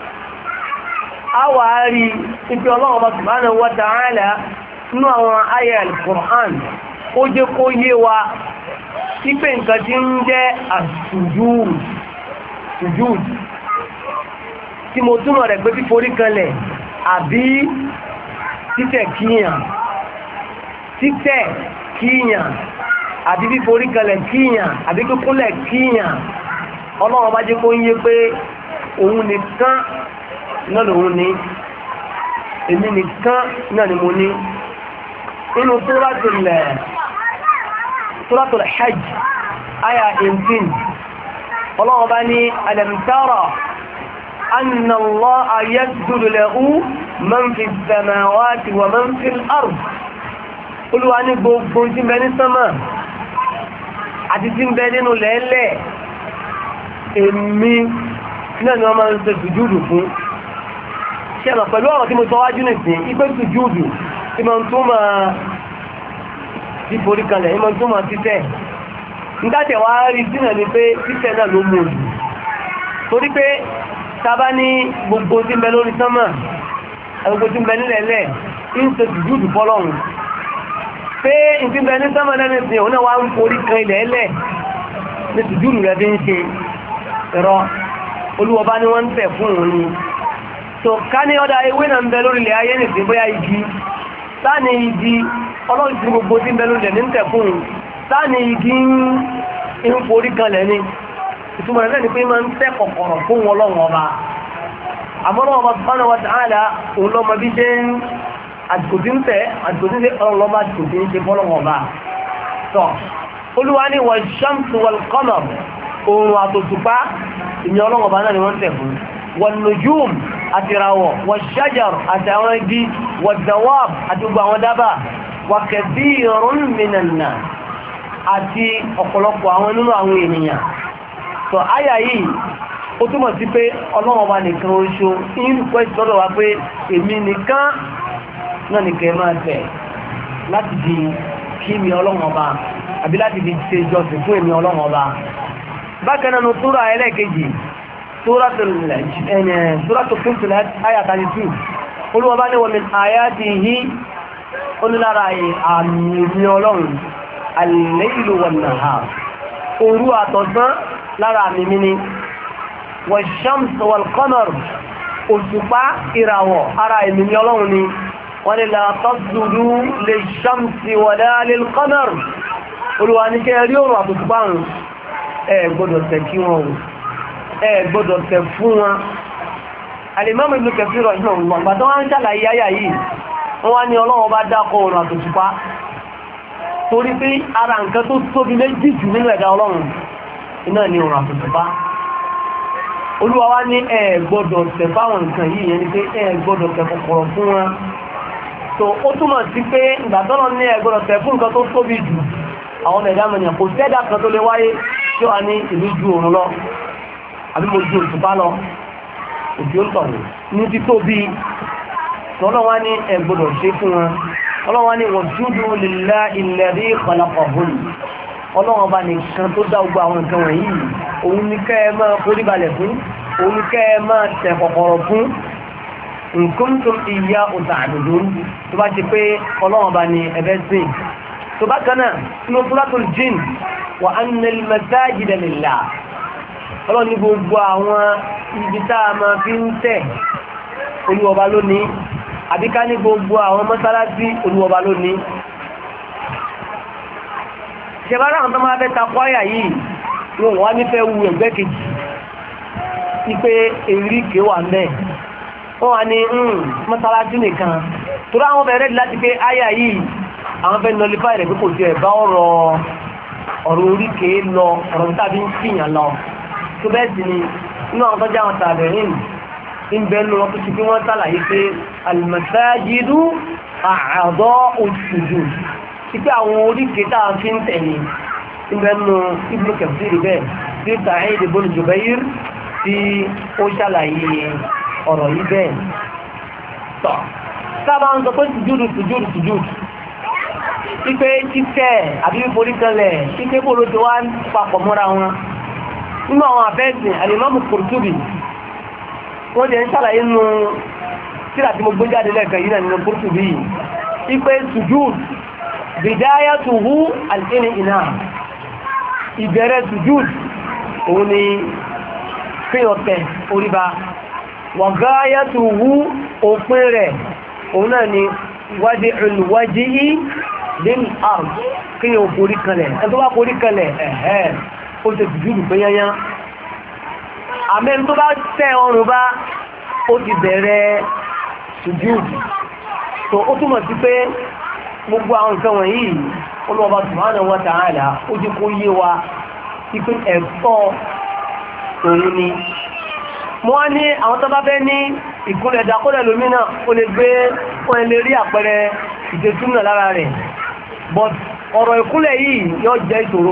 a wà á rí ipé Ọlọ́run subhanahu wa ta'ala nínú àwọn ayé Al-Qur'an ó jẹ́ kó yé wa ipé nǹkan tí ń jẹ́ as-sujud tí mo túmọ̀ rẹ̀ pé fíforí kanlẹ̀ àbí títẹ̀ kíyàn àbí fíforí kanlẹ̀ kíyàn àbí kíkúnlẹ̀ kíyàn Ọlọ́run bá jẹ́ kó ń yé pé òun nìkan náà lòun ní èmi nìkan náà ni mo ní inú Suratul Hajj aya 18 Ọlọ́run bá ní alam tara anna Allaha yasjudu lahu man fi samawati wa man fil ard Olúwa ní gbogbo tí ń bẹ ní sánmà àti tí ń bẹ nínú lẹ́lẹ̀ èmi náà ni wọ́n máa ń ṣe sùjúdù fún ṣe mọ̀ pẹ̀lú ọ̀rọ̀ tí mo sọ wájú nìsín ipé sùjúdù ìmọ̀ tó máa ti forí kalẹ̀ ìmọ̀ tó máa títẹ̀ nítàtẹ̀ wá rí sínà ní pé títẹ̀ náà ló mú jù torí pé tàbá ní gbogbo tí ń bẹ lórí sánmà gbogbo tí ń bẹ nílẹ̀lẹ̀ ń ṣe sùjúdù fọ́lọ́run pé ìtí ń bẹ ní sánmà lẹ́nu ìsìn òun náà wá ń forí kan ilẹ̀ẹ́lẹ̀ ní sùjúdù rẹ̀ fi ń ṣe ẹ̀rọ olúwọba ni wọ́n ń tẹ̀ fún òun ni so ká ní ọ̀dá ewé náà ń bẹ lórí ilẹ̀ ayé nìsìn bóyá igi sáàni igi ọlọ́run ti gbogbo tí ń bẹ lórí ilẹ̀ ní ń tẹ̀ fún òun sáàni igi ń forí kan lẹ̀ ni ìtumọ̀ rẹ̀ ní pé máa ń tẹ́ kọ̀kọ̀rọ̀ fún ọlọ́run ọba àmọ́ ọba subhanahu wa ta'ala òun lọ́mọ bí ṣe ń àdìkò tí ń tẹ́ àdìkò tí ń ṣe ọlọ́run lọ́mọ àdìkò tí ń ṣe fọ́lọ́run ọba tọ́ olúwa ní wash-shamsu wal-qamar oòrùn àtòṣùpá ìyẹn ọlọ́run ọba náà ni wọ́n tẹ̀ fún wan-nujum àti ìràwọ̀ wash-shajar àti àwọn igi wad-dawab àti gbogbo àwọn dábà wa kathirun minan nas àti ọ̀pọ̀lọpọ̀ àwọn nínú àwọn ènìyàn so àyà yìí ó túmọ̀ sí pé ọlọ́run ọba nìkan oṣù ìrùkọ́ ìtọ́lọ̀ wa pé èmi nìkan náà nìkan máa tẹ̀ láti di kí mi ọlọ́run ọba àbí láti di ṣe ìjọsìn fún èmi ọlọ́run ọba bákan náà súrà ẹlẹ́ẹ̀kejì súrátù Fussilat àyà 32 Olúwa bá ní wa min ayatihi onílára àmì èmi ọlọ́run al-laylu wan-nahar òru àtọ̀sán lára àmì mi ni wash-shams wal-qamar òṣùpá ìràwọ̀ ara èmi ni ọlọ́run ni wọ́n ni la tasjudu lish-shamsi wala lil-qamar Olúwa ní kẹ́ rí òrùn àtòṣùpá rùn ẹ gbọ́dọ̀ tẹ̀ kí wọn ẹ gbọ́dọ̀ tẹ̀ fún wọn Al-Imam Ibn Kathir rahimahullah gbàtọ́ wọ́n ń ṣàlàyé ayà yìí wọ́n wá ní ọlọ́run bá dákọ̀ òrùn àtòṣùpá torí pé ara nǹkan tó tóbi méjì jù nínú ẹ̀dá ọlọ́run iná ni òrùn àtòṣùpá Olúwa wá ní ẹ gbọ́dọ̀ tẹ̀ fáwọn nǹkan yìí yẹn ni pé ẹ gbọ́dọ̀ tẹ̀ kọ̀kọ̀rọ̀ fún wọn so ó túmọ̀ sí pé ìgbàtọ́lọ́ ní ẹ gbọ́dọ̀ tẹ̀ fún nǹkan tó tóbi jù àwọn ẹ̀dá mẹ́rin kò sẹ́dá kan tó lè wáyé tí ó wà ní ìlú ju òrùn lọ àbí mo ju òṣùpá lọ òbí ó tọ̀wọ̀ ní títóbi tọ́lọ́wá ní ẹ gbọ́dọ̀ ṣe fún wọn ọlọ́wọ́ ní wasjudu lillahi alladhi khalaqahun ọlọ́wọ́ bá nìkan tó dá gbogbo àwọn nǹkan wọ̀nyí òun ní kẹ́ ẹ máa forí balẹ̀ fún òun ní kẹ́ ẹ máa tẹ̀ kọ̀kọ̀rọ̀ fún in kuntum iyyahu ta'budun tó bá ti pé ọlọ́wọ́ bá ní ẹbẹ́ sìn tó bá kanáà inú suratul jinn wa anna al-masajida lillah ọlọ́wọ́ ní gbogbo àwọn ibi tá a máa fi ń tẹ̀ olúwọba lónìí àbíká ní gbogbo àwọn mọ́sálásí olúwọba lónìí ṣẹbára àwọn tó máa fẹ́ takọ́ àyà yìí wọ́n wá nífẹ́ wu ẹgbẹ́ kejì ipé èríkè wà mẹ́ wọ́n wá ní mọ́sálásí nìkan tó ráwọn bẹ̀rẹ̀ láti pé àyà yìí àwọn fẹ́ nọlífà rẹ̀ pé kò jẹ́ ẹ̀bá ọ̀rọ̀ oríkè lọ ọ̀rọ̀ tàbí ń kíyàn lọ tó bẹ́ẹ̀ sì ni inú àwọn tọ́jú àwọn tàbẹ̀rìn ìbẹ̀lú wọn tó ti fi wọ́n tàlàyé pé alìmọ̀sáàjìdú àádọ́ òṣùdù tí pé àwọn oríkèé tàà fi ń tẹ̀lé ìbẹ̀lú Ibn Kathir bẹ́ẹ̀ tí Sa'id ibn Jubayr tí ó ṣàlàyé ọ̀rọ̀ yìí bẹ́ẹ̀ tọ́ sábà ń sọ pé sùjúdù ipé títẹ̀ àbí forí kanlẹ̀ ipé bóòlù tó wá papọ̀ mọ́ra wọn nínú àwọn àfẹ́sìn Al-Imam Qurtubi wọ́n jẹ́ ń ṣàlàyé nínú tírà tí mo gbé jáde lẹ́ẹ̀kan yìí náà nínú Qurtubi ipé sujúd bidayatuhu al-in'ina ìbẹ̀rẹ̀ sujúd òun ni fíọ̀tẹ̀ oríba wa gayatuhu òpin rẹ̀ òun náà ni wadi'ul wajhi lil ard kí o forí kanlẹ̀ ẹ̀ tó bá forí kanlẹ̀ ẹ̀ẹ́ ó ṣe sujúd pé yányán àmẹ́ tó bá tẹ́ ọrùn bá ó ti bẹ̀rẹ̀ sujúd tó ó túnmọ̀ sí pé gbogbo àwọn nǹkan wọ̀nyí Olúwa subhanahu wa ta'ala ó jẹ́ kó yé wa ipé ẹ̀tọ́ òun ni mo wá ní àwọn tó bá fẹ́ ní ìkúnlẹ̀ dákọ́lẹ̀ lómìnà ó lè gbé wọ́n lè rí àpẹẹrẹ ìdẹ́túnà lára rẹ̀ but ọ̀rọ̀ ìkúnlẹ̀ yìí yóò jẹ́ ìṣòro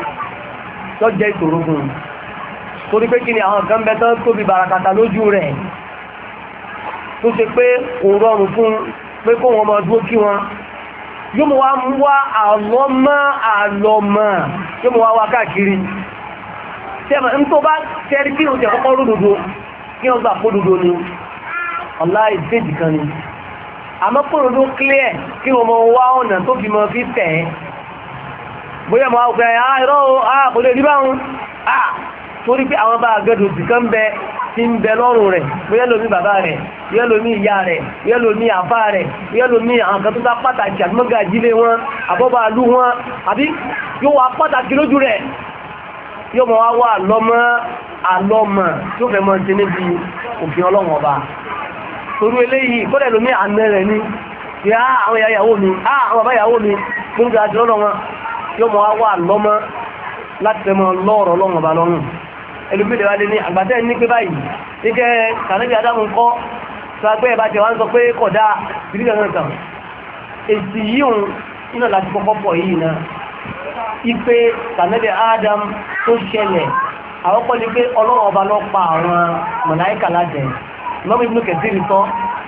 fún torí pé kí ni àwọn kan bẹ́tọ́ tóbi bàràkàtà lójú rẹ̀ tó ṣe pé kò rọrùn fún pé kó wọn máa dúró kí wọn yóò mọ̀ wá mú wá àlọ́mọ́ yóò mọ̀ wá káàkiri tẹ́mà ń tó bá tẹ́rí kí oúnjẹ kọ́kọ́ rúdòdó kí wọ́n gbà kó dòdó ni ọlá ìdéjì kan ni àmọ́ kó dòdó clear kí wọ́n mọ̀ wá ọ̀nà tó fi mọ̀ fi tẹ̀ bóyá mọ̀ ọ̀pẹ́ àìrọ́ kò lè rí báhùn torí pé àwọn bá gẹ́dù sí kan bẹ tí ń bẹ lọ́rùn rẹ̀ bóyá lómi bàbá rẹ̀ bóyá lómi ìyá rẹ̀ bóyá lómi àfá rẹ̀ bóyá lómi àwọn kan tó bá pàtàkì àtúmọ́gà jílé wọn àbọ́bà lú wọn àbí yóò wá pàtàkì lójú rẹ̀ yóò mọ̀ wá wà àlọ́mọ̀ tí ó fẹ́ mọ́ ṣe níbi òfin ọlọ́run ọba torú eléyìí kọ́dẹ̀ lómi àmì rẹ̀ ní ti àwọn ìyàwó mi àwọn bàbá ìyàwó mi gbóngbà àti lọ́nà wọn yóò mọ̀ wá wà lọ́mọ́ láti fẹ́ mọ́ lọ́rọ̀ ọlọ́run ọba lọ́rùn ẹlùmílẹ̀ wá lé ní àgbàtẹ́ ní pé báyìí ní kẹ́ kànáàbí adámù ń kọ́ sọ pé ẹbá tẹ̀wà ń sọ pé kọ̀dá ìrìnlẹ̀ èsì yíò iná láti kọ́kọ́ pọ̀ yìí náà ipé kànáàbí adam tó ṣẹlẹ̀ àwọ́pọ̀ ní pé ọlọ́run ọba ló pa àwọn màláíkà lájẹ Imam Ibn Kathir sọ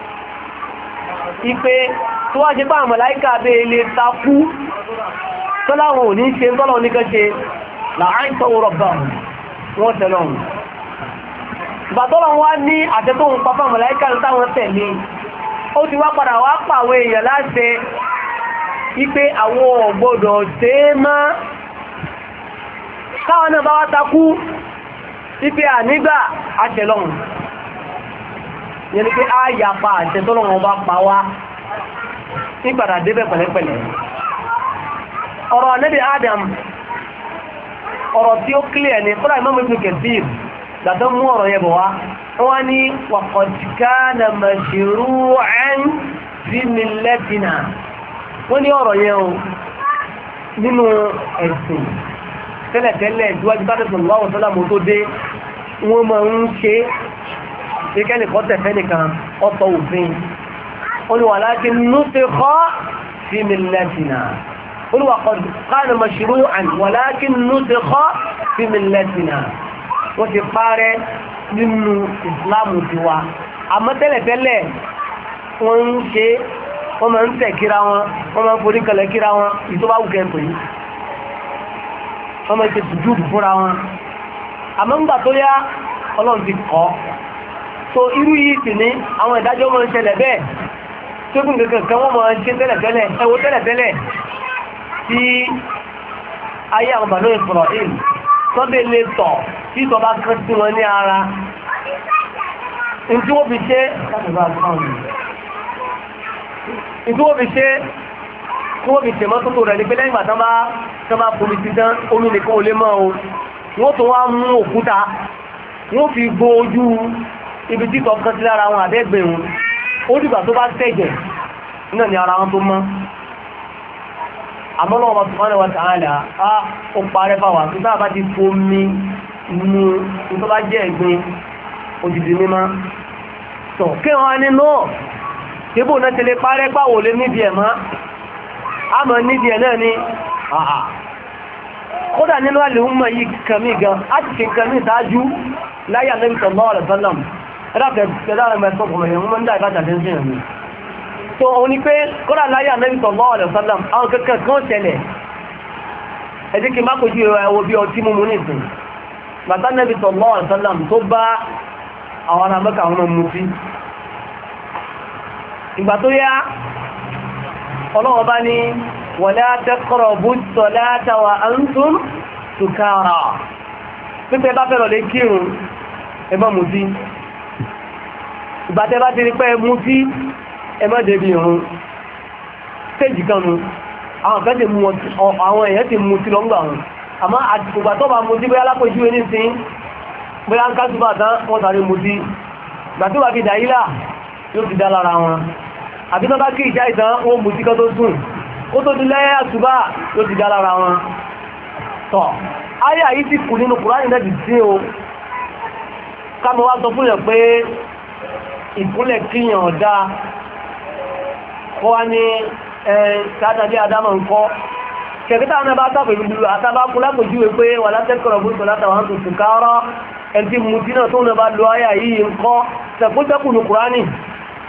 ipé tó wá jẹ́ pé àwọn màláíkà bẹ́ ilé takú tọ́láwọn ò ní ṣe tọ́lọ́ ní kẹ́ ṣe la'aytahu rabbahum wọ́n tẹ̀lọ́run ìbàtọ́lọ̀ wá ní àtẹ́tọ́hun pápá màláíkà táwọn tẹ̀lé ó ti wá padà wá pàwọn èèyàn láṣẹ ipé àwọn ò gbọdọ̀ tẹ́ má káwọn náà bá wá takú ipé ànígbà àtẹ̀lọ́run yẹn ni pé á yapa àtẹ́tọ́lọ́run bá pa wá ní padà débẹ̀ pẹ̀lẹ́pẹ̀lẹ́ ọ̀rọ̀ Ànábì Adam ọ̀rọ̀ tí ó kílẹ̀ ní kọ́lá Imam Ibn Kathir dàtọ́ mú ọ̀rọ̀ yẹ bọ̀ wá wọ́n ní wa qad kana mashru'an fi millatina wọ́n ní ọ̀rọ̀ yẹn nínú ẹ̀sìn tẹ́lẹ̀tẹ́lẹ̀ ìdíwájú bá tẹ̀sán lọ́wọ́ sọ́lá mọ́ tó dé wọ́n máa ń ṣe ìkẹ́lẹ̀ kọ́ tẹ̀fẹ́ nìkan ọ̀tọ̀ òfin wọ́n ní walakin nusikha fi millatina وقد كان مشروعا ولكن نسخ في ملتنا وتي قاره nínú Islam tiwa àmọ́ tẹ́lẹ̀tẹ́lẹ̀ wọ́n ń ṣe wọ́n máa ń tẹ̀ kíra wọn wọ́n máa ń forí kalẹ̀ kíra wọn ìtọ́bá wùkẹ́ pè ní wọ́n máa ń ṣe sùjúdù fúnra wọn àmọ́ ń gbà tó yá Ọlọ́run ti kọ́ so irú yìí sì ní àwọn ìdájọ́ máa ń ṣẹlẹ̀ bẹ́ẹ̀ tó kún kankan wọ́n máa ń ṣe tẹ́lẹ̀tẹ́lẹ̀ ẹwọ tẹ́lẹ̀tẹ́lẹ̀ tí ayé àwọn Banu Israel tọ́bẹ̀ lè tọ̀ tí tọ́ bá kán sí wọn ní ara tí wọ́n fi ṣe mọ́tótó rẹ̀ ní pé lẹ́yìn ìgbà tán bá fomi ti dán omi nìkan ò lè mọ́ o wọ́n tó wá mú òkúta wọ́n fi gbó ojú ibi tí tọ́ kán sí lára wọn àbẹ́gbẹ̀rún ó dìgbà tó bá tẹ̀jẹ̀ náà ni ara wọn tó mọ́ àmọ́ Ọlọ́hun Subhanahu wa ta'ala ó parẹ́ fáwà tó dáa bá ti fomi mú tó bá jẹ́ ẹ̀gbin òjìdí mímá tọ̀ kí wọ́n ní náà tíbò náà tẹ́lẹ̀ parẹ́ pàwò lé níbi ẹ̀má a mọ̀ níbi ẹ̀ náà ní àà kódà nínú àlèhúnmọ̀ yìí kàmí gan á ti ṣe kàmí ìsáájú láyé Ànábì sallallahu alaihi wasallam so òun ni pé kọ́lá láyé Ànábì sallallahu alaihi wasallam àwọn kẹ́kẹ́ kan ṣẹlẹ̀ ẹ̀dí kí má kojú ẹwọ bí ọtí múmú nìsìn bàtà Ànábì sallallahu alaihi wasallam tó bá àwọn ará Mẹ́kà àwọn ọmọ mutí ìgbà tó yá Ọlọ́hun bá ní wala taqrabu as-salata wa antum sukara pípẹ́ bá fẹ́rọ̀ lé kírun ẹgbọ́n mutí ìgbà tẹ́ bá ti rí pé mutí ẹmọ́dé bí irun stéjì kan nù àwọn kan àwọn èèyàn ti mú sí lọ́gbà wọn àmọ́ àtìkògbà tó bá mú sí bóyá lápòjú ẹni sí bóyá ń kásùbà tán wọ́n tàrí mú sí gbà tó bá fi dàílà yóò fi dá lára wọn àbí tó bá kí ìjà ìtàn wọ́n mú sí kan tó sùn ó tó di lẹ́yìn àsùbà yóò fi dá lára wọn tọ́ ayé àyí ti kù nínú Kùránì náà ti sí o ká mọ́ wá sọ fún yàn pé ìkúnlẹ̀ kíyàn ọ̀dá wọ́n ní ṣátàdé adámọ̀ ń kọ́ kẹ̀kẹ́ta àwọn ẹbá sápẹ̀ ìlú àtàbákú lápòjúwé pé wà látẹ́kọ̀rọ̀ bó sọ látàwọn tó sì káárọ́ ẹn tí mú tí náà tó ń bá lọ ayà yìí ń kọ́ sẹ̀kúsẹ́kù ní Kùránì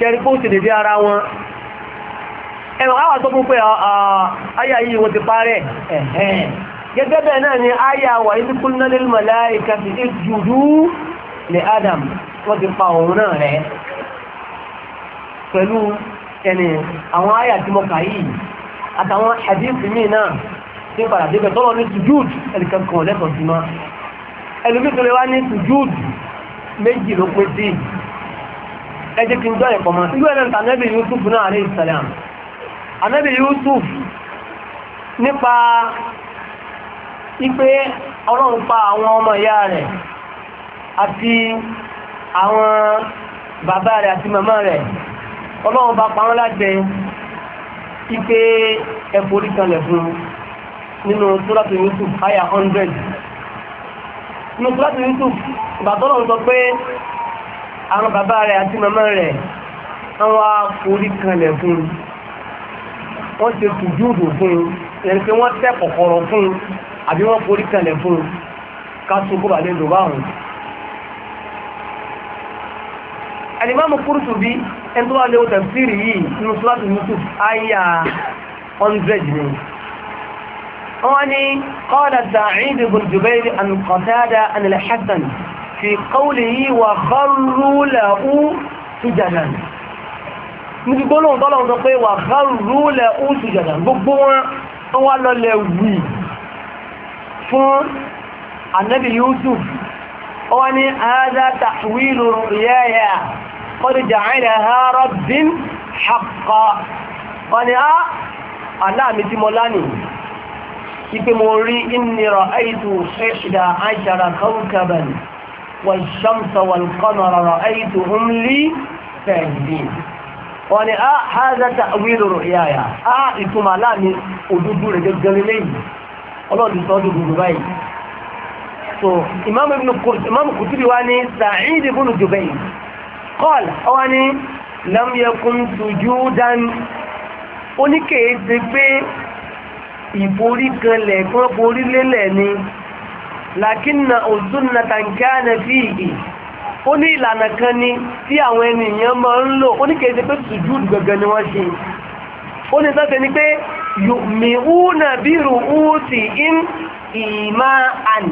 ṣẹ́rí pé ó ti dédé ara wọn ẹ̀rọ àwà tó fún pé àyà yìí wọ́n ti parẹ́ gẹ́gẹ́ bẹ́ẹ̀ náà ni àyà wà ní qulna lil malaikati isjudu li Adam wọ́n ti pa òun náà rẹ̀ pẹ̀lú ẹni àwọn àyà tí mo kà yìí àtàwọn hadith mi náà tí padà débẹ̀ tọ́lọ ní sujúd ẹnìkankan lẹ́tọ̀ọ́ sí ma ẹlùmí tó lè wá ní sujúd méjì ló pé sí ẹjẹ́ kí n jọ ẹ̀kọ́ mọ́ irú ẹ̀rẹ́ Ànábì Yusuf náà alayhi salam Ànábì Yusuf nípa ipé Ọlọ́run pa àwọn ọmọ ìyá rẹ̀ àti àwọn bàbá rẹ̀ àti màmá rẹ̀ Ọlọ́run bá pa wọ́n lájẹ ipé ẹ̀fọ́rí kanlẹ̀ fún nínú Suratu Yusuf aya 100 nínú Suratu Yusuf ìbàtọ́lọ̀ sọ pé àwọn bàbá rẹ̀ àti màmá rẹ̀ àwọn afọ́rí kanlẹ̀ fún wọ́n ṣe sùjúdù fún ẹni pé wọ́n tẹ́ kọ̀kọ̀rọ̀ fún àbí wọ́n forí kanlẹ̀ fún káṣù kó bà lè lò báhùn Al-Imam Qurtubi ẹni tó wà léwu tafsiri yìí nínú Suratu Yusuf aya 100 ni wọ́n ni qala Sa'id ibn Jubayr an Qatada an al-Hasan fi qawlihi wa kharru lahu sujadan níbi gbólóhùn tọ́lọ́run sọ pé wa kharru lahu sujadan gbogbo wọn wá lọlẹ̀ wì fún Ànábì Yusuf wọ́n ni hadha tahwilu ru'yaya qad ja'alaha rabbi haqqan wọ́n ni aláàmì tí mo lánìí ipe mo rí inni ra'aytu 11 kawkaban wash-shamsa wal-qamara ra'aytuhum li sajidin wọ́n ni hadha ta'wilu ru'yaya ìtumọ̀ aláàmì òdúdú rẹ̀ gẹ́gẹ́ lẹ́yìn ọlọ́dún sọ́dún gbogbo báyìí so imam Qurtubi wá ní Sa'id ibn Jubayr qala wá ní lam yakun sujudan ó ní kèése pé ìforí kanlẹ̀ kan forí lélẹ̀ ni lakinna sunnatan kana fihi ó ní ìlànà kan ni tí àwọn ènìyàn máa ń lò ó ní kèése pé sujúd gẹ́gẹ́ ni wọ́n ṣe ó ní sọ́tẹ́ ni pé yu'mi'una bi ru'usihim ima'an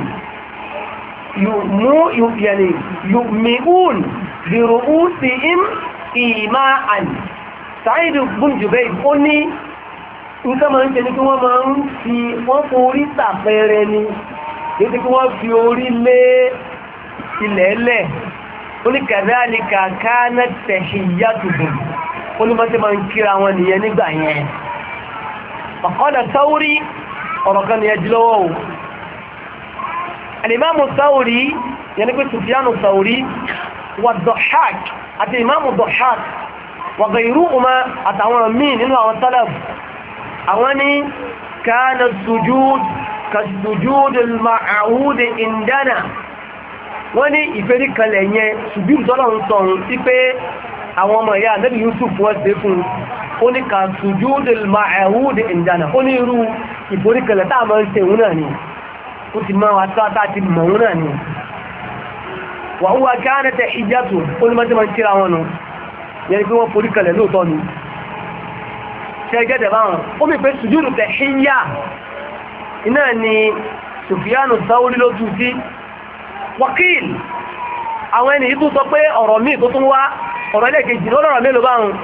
yu'mi'un bi ru'usihim ima'an Sa'id ibn Jubayr ó ní nǹkan máa ń ṣe ní kí wọ́n máa ń fi wọ́n forí sàpẹrẹ ni kéde kí wọ́n fi orí lé ilẹ̀ẹ́lẹ̀ ó ní kadhalika kanat tahiyyatuhum ó ní mọ́sí máa ń kíra wọn nìyẹn nígbà yẹn ọ̀kọ́dà Thawri ọ̀rọ̀ kan nìyẹn jùlọ́wọ́ o Al-Imamu Thawri yẹn ni pé Sufyanu Thawri wa Dhahhak àti Imamu Dhahhak wa ghayruhuma àtàwọn míì nínú àwọn salaf àwọn ní kana sujud ka-sujud al-ma'hud indana wọ́n ní ìfẹ́rí kalẹ̀ yẹn sujud tọ́lọ́run sọ̀rọ̀ sí pé àwọn ọmọ ìyá Ànábì Yusuf wọ́n ṣe fún ó ní ka-sujud al-ma'hud indana ó ní irú ìforí kalẹ̀ táà máa ń ṣe òun náà ni ó ti máa wà táà ti mọ̀ òun náà ni wa huwa kana tahiyyatu ó ní mọ́tí máa ń kíra wọn nù yẹn pé wọ́n forí kalẹ̀ lóòtọ́ ni ṣẹ́gẹ́dẹ̀ báwọn ó mi pé sùjúdù tahiyya iná ni Sufyanu Thawri ló tú sí wakil àwọn ẹni tó sọ pé ọ̀rọ̀ míì tó tún wá ọ̀rọ̀ ẹlẹ́kejì ló lọ́rọ̀ mélòó báwọn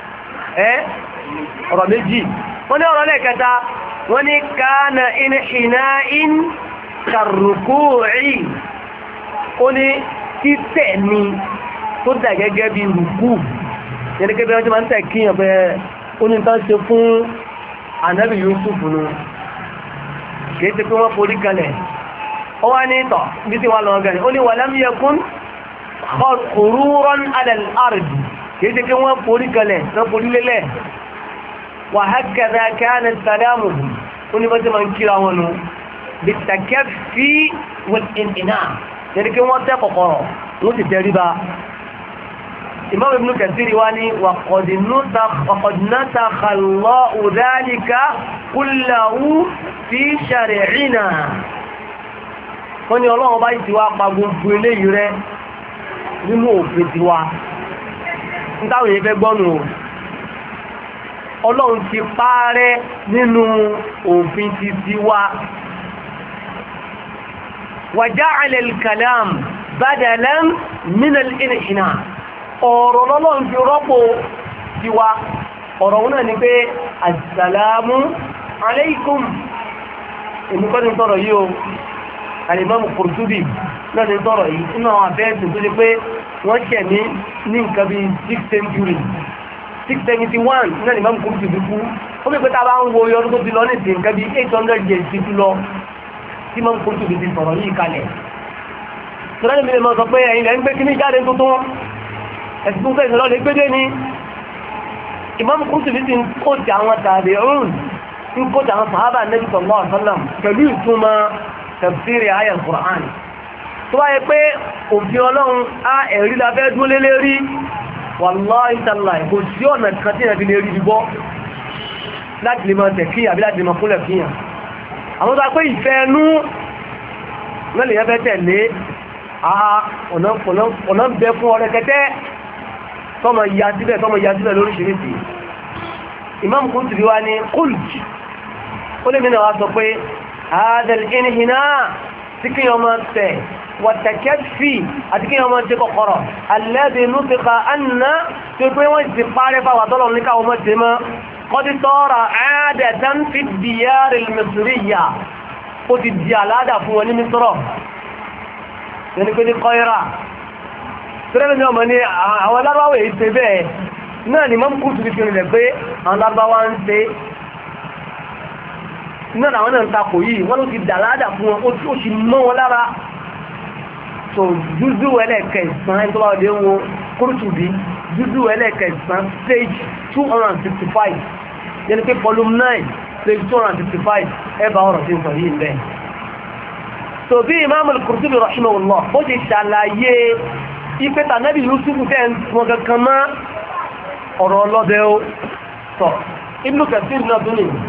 ọ̀rọ̀ méjì wọ́n ní ọ̀rọ̀ ẹlẹ́kẹta wọ́n ní kana inhina'in karruku'i ó ní títẹ̀ ni tó dà gẹ́gẹ́ bí rùkú yẹni gẹ́gẹ́ bí wọ́n ti máa ń tẹ̀ kíyàn bẹ́ẹ̀ ó ní tán ṣe fún Ànábì Yusuf nù kìí ṣe pé wọ́n forí kalẹ̀ ó wá ní ìtọ̀ bí tí wọ́n lọ gẹ̀rẹ̀ ó ní walam yakun khururan ala al-ard kìí ṣe pé wọ́n forí kalẹ̀ tán forí lélẹ̀ wa hakadha kana salamuhu ó ní bọ́sí máa ń kíra wọn nù bitakaffi wal-inhina yẹni pé wọ́n tẹ́ kọ̀kọ̀rọ̀ wọ́n ti tẹ́rí ba Imam Ibn Kathir wá ní وَقَدْ نَسَخَ اللَّهُ ذَلِكَ كُلَّهُ فِي شَرْعِنَا wọ́n ní Ọlọ́run bá yìí ti wá pa gbogbo eléyìí rẹ̀ nínú òfin ti wá táwọn èèyàn fẹ́ gbọ́nù ọlọ́run ti parẹ́ nínú òfin ti ti wá wa ja'ala al-kalam badalan min al-inhina ọ̀rọ̀ lọ́lọ́run fi rọ́pò ti wá ọ̀rọ̀ náà ni pé assalamu alaikum èmi kọ́ ni tọrọ yìí o al-Imam Qurtubi náà ni tọrọ yìí inú àwọn abẹ́ẹ̀sì tó ṣe pé wọ́n ṣẹ̀ ní nǹkan bí 6th century 671 náà ni Imam Qurtubi kú ó bí pé tá bá ń wo ọdún tó ti lọ ní ìsìn nǹkan bí 800 years ti tú lọ tí Imam Qurtubi ti sọ̀rọ̀ yìí kalẹ̀ tọ́lá mi lè mọ́ sọ pé ẹ̀yin lẹ́ ń gbé kíní jáde tuntun ẹ̀sìn tó fẹ́ lè gbé dé ni Imam Qurtubi ti ń kó ti àwọn tabi'un ń kó ti àwọn sàhábà Nabi sallallahu alaihi wasallam pẹ̀lú ìtumọ̀ tafsiri ayat al-Qur'an tó wáyé pé òfin ọlọ́run á ẹ̀rí la fẹ́ dúró lélé rí wallahi tallahi kò sí ọ̀nà kan tí ìrìnàbí lè rí bíbọ́ láti lè máa tẹ̀kí àbí láti lè máa kúnlẹ̀ fíyàn àwọn tó pé ìfẹ́ ẹnú lọ́lẹ̀ yẹn fẹ́ tẹ̀lé ọ̀nà ń bẹ fún ọrẹ kẹtẹ́ tọ́mọ ya síbẹ̀ lóríṣiríṣi Imam Qurtubi wá ní qult ó lè mìíràn wá sọ pé hadal inhina tí kí yọ máa tẹ̀ wàtàkẹ́fì àti kí yọ máa tẹ́ kọ̀kọ̀rọ̀ alladhi nutiqa anna tó pé wọ́n ti parẹ́ fáwà tọ́lọ̀ ní káwọn mọ́ tẹ́ mọ́ qad sara 'adatan fi diyar al-misriyya ó ti di àládà fún wọn ní Misra yẹni pé ní Qaira tẹ́lẹ̀ ní ọmọ ní àwọn Lárúbáwá èyí ṣe bẹ́ẹ̀ náà ni Imam Qurtubi fi rìnlẹ̀ pé àwọn Lárúbáwá ń ṣe náà àwọn náà ń takò yìí wọ́n ló ti dàládà fún wọn ó ti mọ́ wọn lára so júzú ẹlẹ́kẹ̀ẹ́sán ẹni tó bá wọlé wo Qurtubi júzú ẹlẹ́kẹ̀ẹ́sán page 265 yẹni pé volume 9 page 265 ẹbà ọ̀rọ̀ tí ń sọ yìí bẹ́ẹ̀ so bí Imam al-Qurtubi rahimahullah bó ti ṣàlàyé ipe tànẹ́bì Yusufu tẹ́ ń wọn kankan mọ́ ọ̀rọ̀ ọlọ́bẹ̀ ó sọ Ibn Kathir náà tún nìyí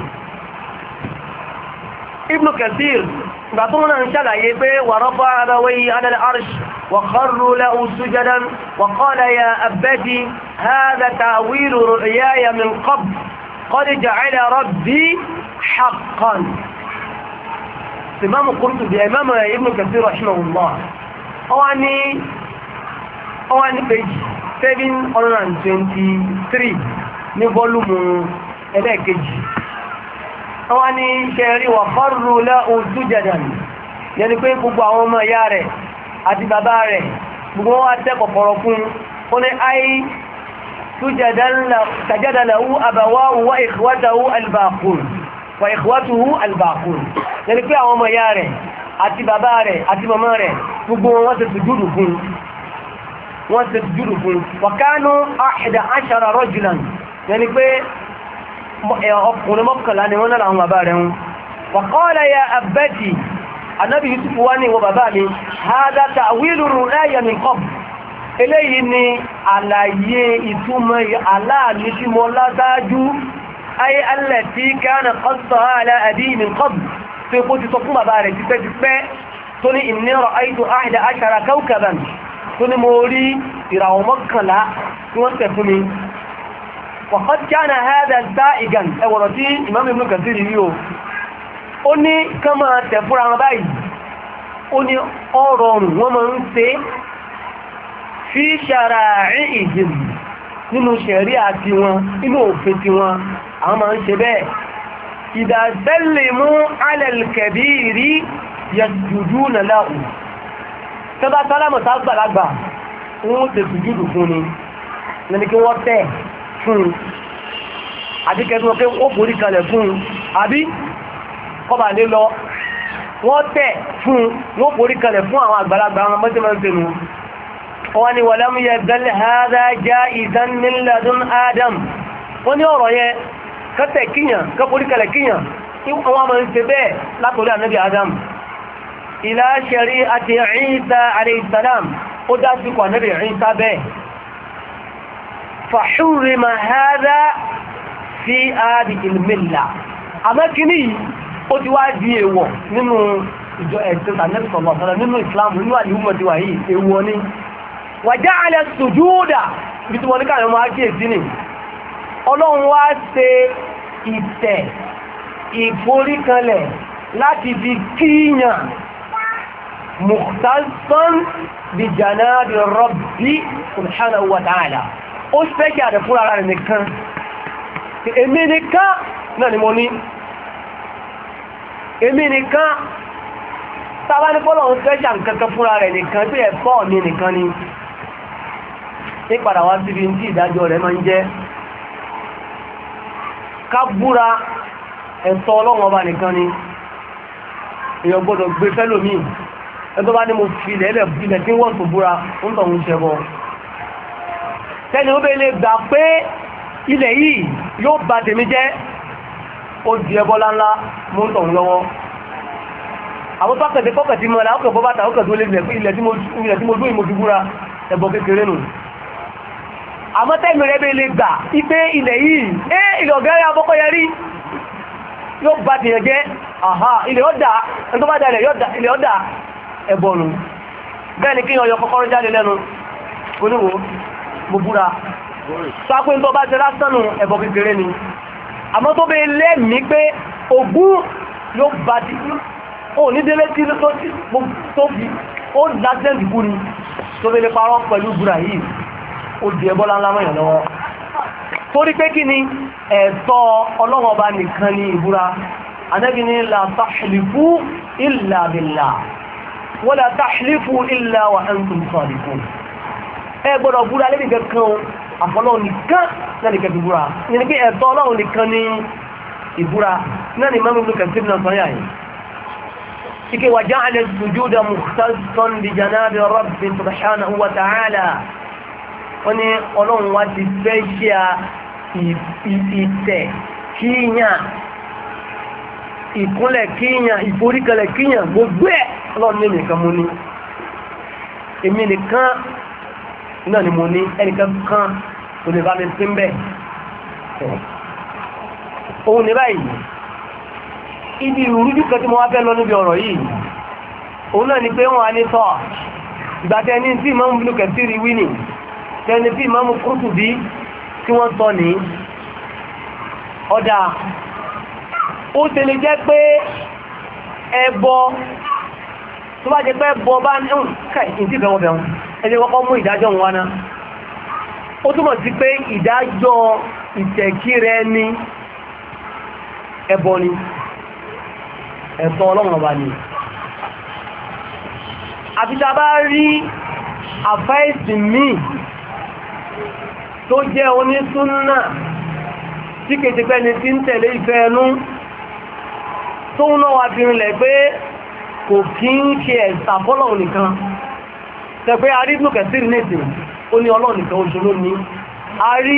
Ibn Kathir ìgbà tó náà ń ṣàlàyé pé wa rafa'a abawayhi 'ala al-'arsh wa kharru lahu sujadan wa qala ya abati hadha ta'wilu ru'yaya min qabl qad ja'ala rabbi haqqan Imam Qurtubi Imam Ibn Kathir rahimahullah ọwá ní page 723 ní volume ẹlẹ́ẹ̀kejì ọwá ní ṣẹ̀rí wa kharru lahu sujadan yẹni pé gbogbo àwọn ọmọ ìyá rẹ̀ àti bàbá rẹ̀ gbogbo wọn wá tẹ́ kọ̀kọ̀rọ̀ fún ó ní ayé sajada lahu abawahu wa ikhwatuhu al-baqun yẹni pé àwọn ọmọ ìyá rẹ̀ àti bàbá rẹ̀ àti màmá rẹ̀ gbogbo wọn ti sùjúdù fún wọ́n ti jùrù fún wàkánú 11 rajulan yẹni pé ọkùnrin mọ́kànlá ni wọ́n náà àwọn bàbá rẹ̀ wọn wa qala ya abati anábi Yusuf wá ní ìwọ bàbá mi hadha ta'wilu ru'ya min qabl eléyìí ni àlàyé ìtumọ̀ aláàmì tí mo lásáájú ay allati kana qassaha ala abi min qabl tó kó ti sọ fún bàbá rẹ̀ tipẹ́tipẹ́ tó ní inni ra'aytu 11 kawkaban tó ní mo rí ìràwọ̀ mọ́kànlá tí wọ́n tẹ̀ fún mi waqad kana hadha sa'igan ẹwọ̀rọ̀ tí Imam Ibn Kathir rí o ó ní kán máa tẹ̀ fúnra wọn báyìí ó ní ọ̀rọ̀ ọ̀rùn wọ́n máa ń ṣe fi shara'ihim nínú ṣẹ̀rí àti wọn nínú òfin ti wọn àwọn máa ń ṣe bẹ́ẹ̀ idha sallimu 'ala al-kabiri yasjuduna lahu tẹ́bá sálámọ̀ ságbàlagbà wọ́n tẹ̀ sùjúdù fún ni lẹ́ni kí wọ́n tẹ̀ fún àti kẹtùwọ́ pé ó borí kalẹ̀ fún àbí kọba lé lọ wọ́n tẹ̀ fún wọ́n borí kalẹ̀ fún àwọn àgbàlagbà wọn mọ́tí máa ń tẹnu wọ́n ni walam yazal hadha ja'izan min ladun Adam wọ́n ní ọ̀rọ̀ yẹn kẹtẹ̀ kíyàn kẹborí kalẹ̀ kíyàn wọ́n máa ń ṣe bẹ́ẹ̀ látòrí ànábì Adam ila shari'ati Isa alayhi salam ó dá sí kò ànábì Isa bẹ́ẹ̀ fa hurrima hadha fi hadhihi al-milla àmọ́ kíní yìí ó ti wá di èèwọ̀ nínú ìjọ ẹ̀sìn ànábì sallallahu alaihi wasallam nínú Islam nínú àdìmọ̀ ti wà yìí èèwọ̀ ni wa ja'ala as-sujuda bí tí wọ́n ní káàrin máa kíyèsí nì ọlọ́run wá ṣe ìtẹ̀ ìforíkanlẹ̀ láti fi kíyàn mukhtasan bi janabi rabbi subhanahu wa ta'ala ó spẹ́kì àdẹ̀ fún ara rẹ̀ nìkan èmi nìkan náà ni mo ní èmi nìkan tàbá ní fọ́lọ̀ ń spẹ́kì àǹkankan fúnra rẹ̀ nìkan tí ẹ̀fọ́ mi nìkan ni ní padà wá síbi tí ìdájọ́ rẹ̀ máa ń jẹ́ ká búra ẹ̀tọ́ ọlọ́run ọba nìkan ni èèyàn gbọ́dọ̀ gbé fẹ́lòmíì ẹgbẹ́ bá ní mo fi ilẹ̀ tí wọ́n tó búra ń tọ̀ ń ṣẹbọ tẹ́ni ó bẹ́ lè gbà pé ilẹ̀ yìí yóò bà tèmi jẹ́ ó di ẹbọ láńlá mú ń tọ̀ ń lọ́wọ́ àwọn pàkẹ̀tẹ̀ pọ́kẹ̀tì mọ́ra ọkẹ̀ bọ́ bàtà ọkẹ̀ tó lè lẹ̀ pé ilẹ̀ tí mo dún ìmọ̀ fi búra ẹbọ kékeré nù àmọ́ tẹ́mi rẹ̀ bẹ́ lè gbà ipé ilẹ̀ yìí ilẹ̀ ọ̀gẹ́rẹ́ abọ́kọ́ yẹrí yóò bà tèyàn jẹ́ àhá ilẹ̀ ọ̀dà ẹni tó bá dá ilẹ̀ ọ̀dà ẹbọnù bẹ́ẹ̀ ni kí ọyọ kọ́kọ́rọ́ jáde lẹ́nu oníwò mo búra sápé tó bá ti lásánù ẹbọ kékeré ni àmọ́ tó bẹ́ lẹ́mí pé ogún yóò bá ti ó ní délé tí tó fi ó lásẹ́ǹdì kú ni tó bẹ́ lè parọ́ pẹ̀lú búra yìí ó di ẹbọ láńlá mọ́yàn lọ́wọ́ torí pé kí ni ẹ̀tọ́ Ọlọ́run Ọba nìkan ni ìbúra Ànábì ní la tahlifu illa billah wala tahlifu illa wa antum sadiqun ẹ gbọ́dọ̀ búra lẹ́nì kankan àfọlọ́run nìkan náà nìkan búra ní pé ẹ̀tọ́ Ọlọ́run nìkan ní ìbúra náà ni mọ́mí ló kẹsí náà sọ́yà yìí ike wa ja'ala as-sujuda mukhtassan bi janabi rabbi subhanahu wa ta'ala wọ́n ní Ọlọ́run wá ti fẹ́ ṣe ìtẹ̀ kíyàn ìkúnlẹ̀ kíyàn ìforíkalẹ̀ kíyàn gbogbo ẹ̀ Ọlọ́run ní nìkan mú ní èmi nìkan náà ni mo ní ẹnìkan kan kò lè bá mi sí ń bẹ̀ òun ní báyìí ibi ìrújú kan tí mo wá fẹ́ lọ níbi ọ̀rọ̀ yìí òun náà ni pé wọ́n á ní tọ́ ìgbàtẹ́ ní tí Imam Ibn Kathir wí nì tẹni tí Imam Qurtubi tí wọ́n sọ ní ọ̀dà ó ṣe lè jẹ́ pé ẹbọ tó bá jẹ́ pé ẹbọ bá ní ìdí ìfẹ́ wọn bẹ̀rún ẹni kọ́kọ́ mú ìdájọ́ wọn náà ó túnmọ̀ sí pé ìdájọ́ ìtẹ̀kírẹ ní ẹbọ ni ẹ̀tọ́ Ọlọ́run Ọba ni àbíta bá rí àfáìsì míì tó jẹ́ onísúnnà tí kèjì pẹ́ ni tí ń tẹ̀lé ìfẹ́ ẹnu tó ń náà wà bí rinlẹ̀ pé kò kí ń ṣe ẹ̀sà fọ́lọ́run nìkan tẹ̀pẹ́ a rí Ibn Kathir nìsìn ó ní Ọlọ́run nìkan oṣù ló ní a rí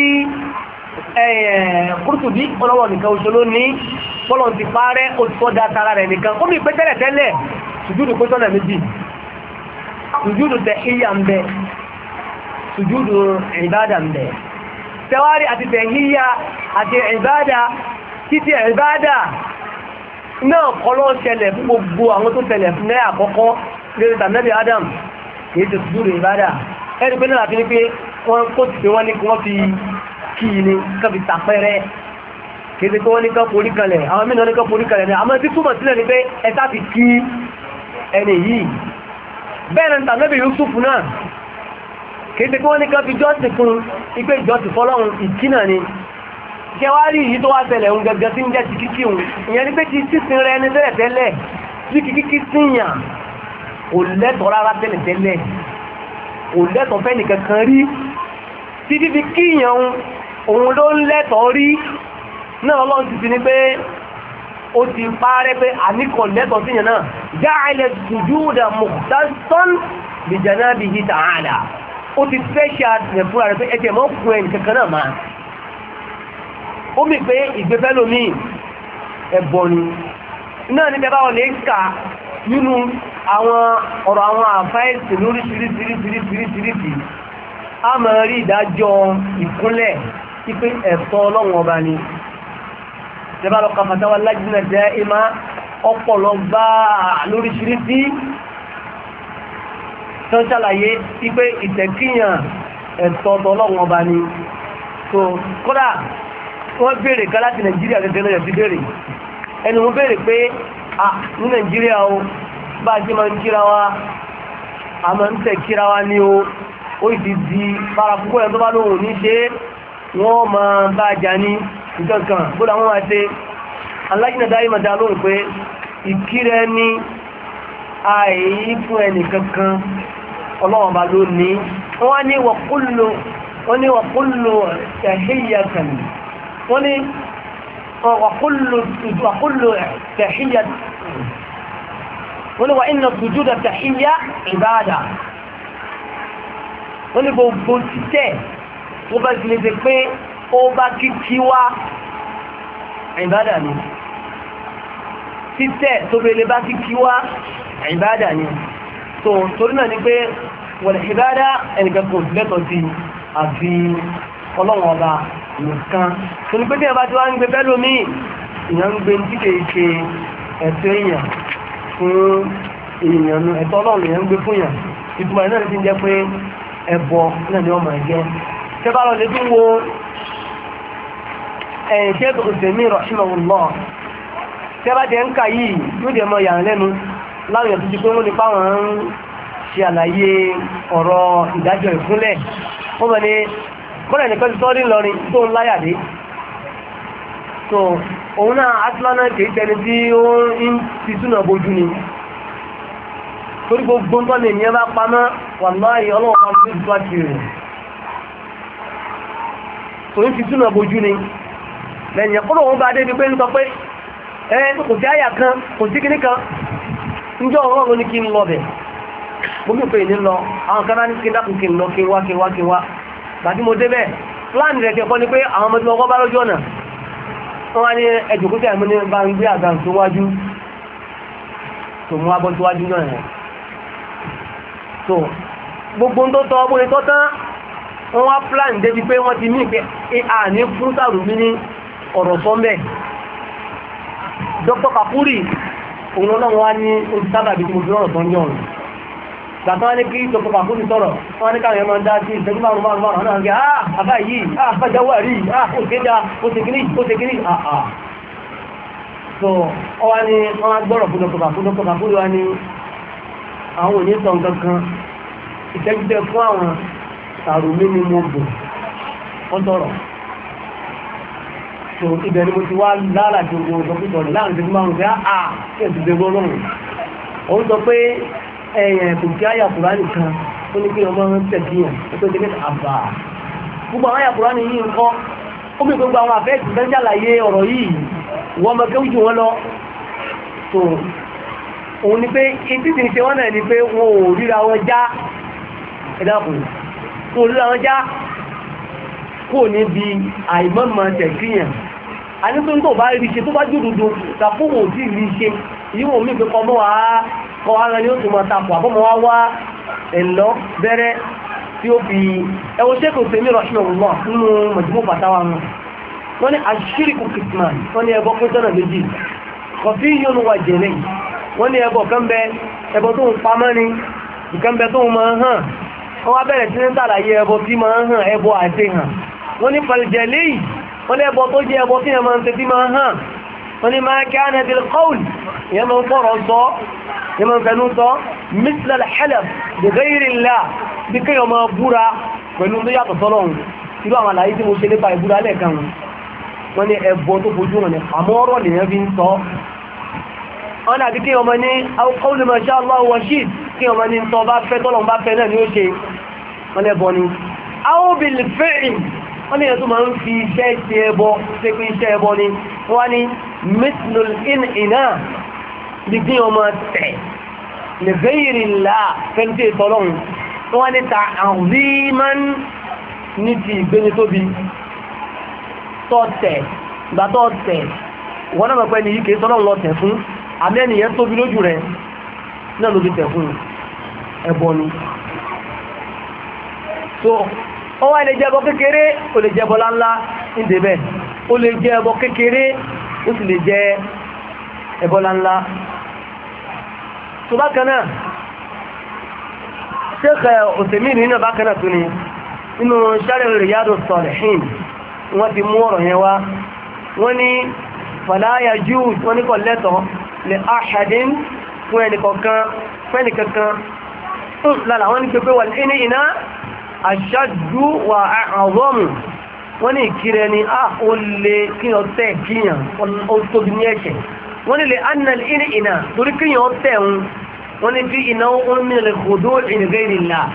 Qurtubi Ọlọ́run nìkan oṣù ló ní fọ́lọ́run ti parẹ́ ó ti sọ́dá tara rẹ̀ nìkan ó mi pẹ́ tẹ́lẹ̀ tẹ́lẹ̀ sùjúdù pé sọ́nà méjì sùjúdù tahiyya ń bẹ sùjúdù ìbádà ń bẹ tẹwárí àti tahiyya àti ìbádà títí ìbádà náà kọlọ́ ṣẹlẹ̀ fún gbogbo àwọn tó ṣẹlẹ̀ fún ní àkọ́kọ́ lórí tàbí Adam kìí ti sùjúdù ìbádà ẹni pé náà fi ní pé wọ́n kó ti pé wọ́n ní kí wọ́n fi kí ni kọ́ fi tàpẹ́rẹ́ kìí ti pé wọ́n ní kọ́ forí kalẹ̀ àwọn mìíràn ní kọ́ forí kalẹ̀ ní àmọ́ tí túmọ̀ sílẹ̀ ni pé ẹta fi kí ẹni yìí bẹ́ẹ̀ ni tàbí Yusuf náà kìí ti pé wọ́n ní kọ́ fi jọ́sìn fún ipé ìjọsìn fọ́lọ́run ìkínà ni kẹwàárí yìí tó wá ṣẹlẹ̀ ń gẹ́gẹ́ tí ń jẹ́ ti kíkí òun ìyẹn ni pé ti sísin rẹ ní tẹ́lẹ̀ tẹ́lẹ̀ tí kíkí síyàn kò lẹ́tọ̀ọ́ rárá tẹ́lẹ̀ tẹ́lẹ̀ kò lẹ́tọ̀ọ́ fẹ́ nìkan kan rí tí fífi kíyàn òun ló ń lẹ́tọ̀ọ́ rí náà Ọlọ́run ti fi ní pé ó ti parẹ́ pé àníkọ̀ lẹ́tọ̀ọ́ síyàn náà ja'ala sujuda mukhtassan bi janabihi ta'ala ó ti fẹ́ ṣe àtìlẹ̀ fúnra rẹ̀ pé ẹ̀tẹ̀ mọ́ fún ẹnì kankan náà máa ó mì pé ìgbẹ́fẹ́ lómi ẹ̀bọ̀ ni náà ní bẹ́bá wọn lè kà nínú àwọn ọ̀rọ̀ àwọn àfáìsì lóríṣiríṣiríṣiríṣiríṣi a máa rí ìdájọ́ ìkúnlẹ̀ wípé ẹ̀tọ́ Ọlọ́run Ọba ni bẹ́bá lọ ka fatawa Lajna Da'ima ọpọlọ gbá lóríṣiríṣi tó ń ṣàlàyé wípé ìtẹ̀kíyàn ẹ̀tọ́ tọ́lọ́run ọba ni so kódà wọ́n béèrè kan láti Nàìjíríà gẹ́gẹ́ lọ́yẹ̀ ti béèrè ẹni wọ́n béèrè pé ní Nàìjíríà o bá jẹ́ máa ń kíra wa a máa ń tẹ̀ kíra wa ní o ó ìdí di bára púpọ̀ ẹ̀ tó bá lóhùn ní ṣe wọ́n máa bá jà ní ìkankan bóla wọ́n máa ṣe alájìnà dáyé máa dá lóhùn pé ìkírẹ ní àìyí fún ẹnì kankan ọlọ́wọ́n bá ló ní wọ́n ní wàkúlù tahiyyatan wọ́n ní wàkúlù tahiyyatan wọ́n ní wà inna sujuda tahiyya ìbádà wọ́n ní gbogbo títẹ̀ wọ́n bá ti lè ṣe pé ó bá kíkí wá ìbádà ni títẹ̀ tó bèèrè bá kíkí wá ìbádà ni so torí náà ni pé wal ìbádà ẹnìkan kò lẹ́tọ̀ sí àfi ọlọ́wọ̀n ọba nìkan tó ní pé tí ẹ bá ti wá ń gbé bẹ́lú mí ìyàn ń gbé tí kèé ṣe ẹ̀tọ́ èèyàn fún èèyàn ẹ̀tọ́ ọlọ́run èèyàn ń gbé fún èèyàn ìtumọ̀ náà ti ń jẹ́ pé ẹbọ náà ni ọmọ ẹ̀jẹ́ tẹ́ bá lọ lè tún wo Shaykh Uthaymeen rahimahullah tẹ́ bá jẹ́ ń kà yìí yóò jẹ́ mọ yàrá lẹ́nu láwọn èèyàn tó ti pé wọ́n ní páwọn ń ṣe àlàyé ọ̀rọ̀ ìdájọ́ ìfúnlẹ̀ wọ́n mọ̀ ní kọ́lẹ̀ nìkan ti sọ́rí lọrin tó ń láyàdé so òun náà asìlánà kìí tẹni tí ó ń ti túnà bójú ni torí gbogbo ń tọ́lẹ̀ ìyẹn bá pamọ́ wallahi ọlọ́wọ́ kan tó ti tó àti rẹ̀ tó ń ti túnà bójú ni lẹ́yìn ẹ̀kọ́ lòun bá dé ní pé ń sọ pé kò sí àyà kan kò sí kíní kan níjọ́ ọ̀rọ̀ ní kí n lọ bẹ̀ gbogbo pé ní lọ àwọn kan ní kí n dákùn kí n lọ kí n wá gbàtí mo débẹ̀ pláàni rẹ̀ kẹ́kọ́ ni pé àwọn ọmọdé ọkọ̀ bá lójú ọ̀nà wọ́n wá ní ẹjùkú tẹ́ ẹ̀mú ní bá ń gbé àgbà tó wájú tó mú abọ́ tó wájú náà rẹ̀ so gbogbo tó tọ́ bóyẹ tọ́ tán wọ́n wá pláàni débi pé wọ́n ti mí pé a ní fún Sàrùmí ní ọ̀rọ̀ sọ́mbẹ̀ Dr. Kafuri òun náà wá ní oṣù sábàbí tí mo fi rọrọ̀ tán ní ọ̀rọ̀ gbàtán wá ní kí Dr. Kafuri sọ̀rọ̀ wọ́n ní káwọn ẹmọ dá sí ìṣẹ́jú márùn-ún náà gẹ́ àbá yìí àbájáwà rí òṣèdá òṣèkíní so ọwá ní wọ́n gbọ́rọ̀ fún Dr. Kafuri wá ní àwọn òní sọ nǹkan ìṣẹ́jú tẹ fún àwọn Sàrùmí ní mo bò wọ́n sọ̀rọ̀ so ibẹ̀ ni mo ti wá lálàjò dókítọ̀ rẹ̀ láàrin ìṣẹ́jú márùn-ún fẹ́ kẹ́ẹ̀sì òun sọ pé ẹ̀yẹn kò kí àyà Kùránì kan ó ní kí ọmọ tẹ̀síyàn tó jẹ́ mẹ́ta àbà gbogbo àwọn àyà Kùránì yìí ń kọ́ ó bí gbogbo àwọn àfẹ́ẹ̀sì fẹ́ jàlàyé ọ̀rọ̀ yìí wọ́n mọ̀ kéwù jù wọ́n lọ so òun ni pé ìdí ti ń ṣe wọ́n náà ni pé wọn ò ríra wọn já ẹ̀dàkùn wọn ò ríra wọn já kò ní bí àìmọ́mọ́ tẹ̀síyàn a ní pé tó bá rí ṣe tó bá jùdùdù tàfóhùn ò sí rí ṣe yíwọ̀n mí pé kọmọ́ wá kọ́ ara ní ó tún máa tapọ̀ àbọ́mọ́ wá wá ẹ̀lọ́ bẹ́rẹ́ tí ó fi ẹwọ́ Shaykh Uthaymeen rahimahullah nínú Majmu' Fatawa wọn wọ́n ní ash-shirku qisman wọ́n ní ẹbọ pín sọ́nà méjì khafiyyun wa jali' wọ́n ní ẹbọ kan bẹ ẹbọ tó ń pamọ́ ni ìkan bẹ tó ń máa hàn wọ́n wá bẹ̀rẹ̀ sí ní sàlàyé ẹbọ tí máa hàn ẹbọ àti hàn wọ́n ní fal-jali' wọ́n ní ẹbọ tó jẹ́ ẹbọ tí máa ń tẹ́ tí máa hàn wọ́n ní ma kana bil qawl ìyẹn máa ń fọ́rọ̀ sọ ìyẹn máa ń fẹnu sọ misla al-halaf bi ghayri Allah bí kéèyàn máa búra pẹ̀lú tó yàtọ̀ sọ́lọ́run irú àwọn àlàyé tí mo ṣe nípa ìbúra lẹ́ẹ̀kan wọ́n ní ẹbọ tó fojú wọn ni àmọ́ ọ̀rọ̀ lèyàn fi ń sọ wọ́n ní àbí kéèyàn máa ní qawlu ma sha Allah wa shi'ta kéèyàn máa ní tọ́ bá fẹ́ tọ́lọ́run bá fẹ́ náà ni ó ṣe wọ́n ní ẹbọ ni aw bil fi'l wọ́n ní ẹ̀tọ́ máa ń fi iṣẹ́ ṣe ẹbọ ṣe pé iṣẹ́ ẹbọ ni wọ́n ní mislul in'ina bí kí ọmọ tẹ̀ li ghayri Allah fẹ́ntì ìtọ́lọ́run wọ́n ní ta'ziman ní ti ìgbéni tóbi tọ́tẹ̀ ìgbà tọ́tẹ̀ wọ́n náà pẹ́ ní yí kìí tọ́lọ́run lọ tẹ̀ fún àmì ẹnìyẹn tóbi lójú rẹ̀ náà ló fi tẹ̀ fún ẹbọ ni so ó wá lè jẹ́bọ kékeré ó lè jẹ́bọ láńlá ìdẹ̀bẹ̀ ó lè jẹ́ ẹbọ kékeré ó sì lè jẹ́ ẹbọ láńlá tó bákanáà Shaykh Uthaymeen nínú bákanáà tó ní nínú Sharh Riyadus Salihin wọ́n ti mú ọ̀rọ̀ yẹn wá wọ́n ní fala yajuz wọ́n ní kò lẹ́tọ̀ọ́ li ahadin fún ẹnìkankan lára wọ́n ní pé wal in'ina ashaddu wa a'zamu wọ́n ní ìkírẹ ni ó lè kí ọ tẹ́ kíyàn ó tóbi ní ẹ̀ṣẹ̀ wọ́n ní lè annal in'ina torí kíyàn ó tẹ́ wọ́n ní fi iná ó min al-khudu' li ghayri Allah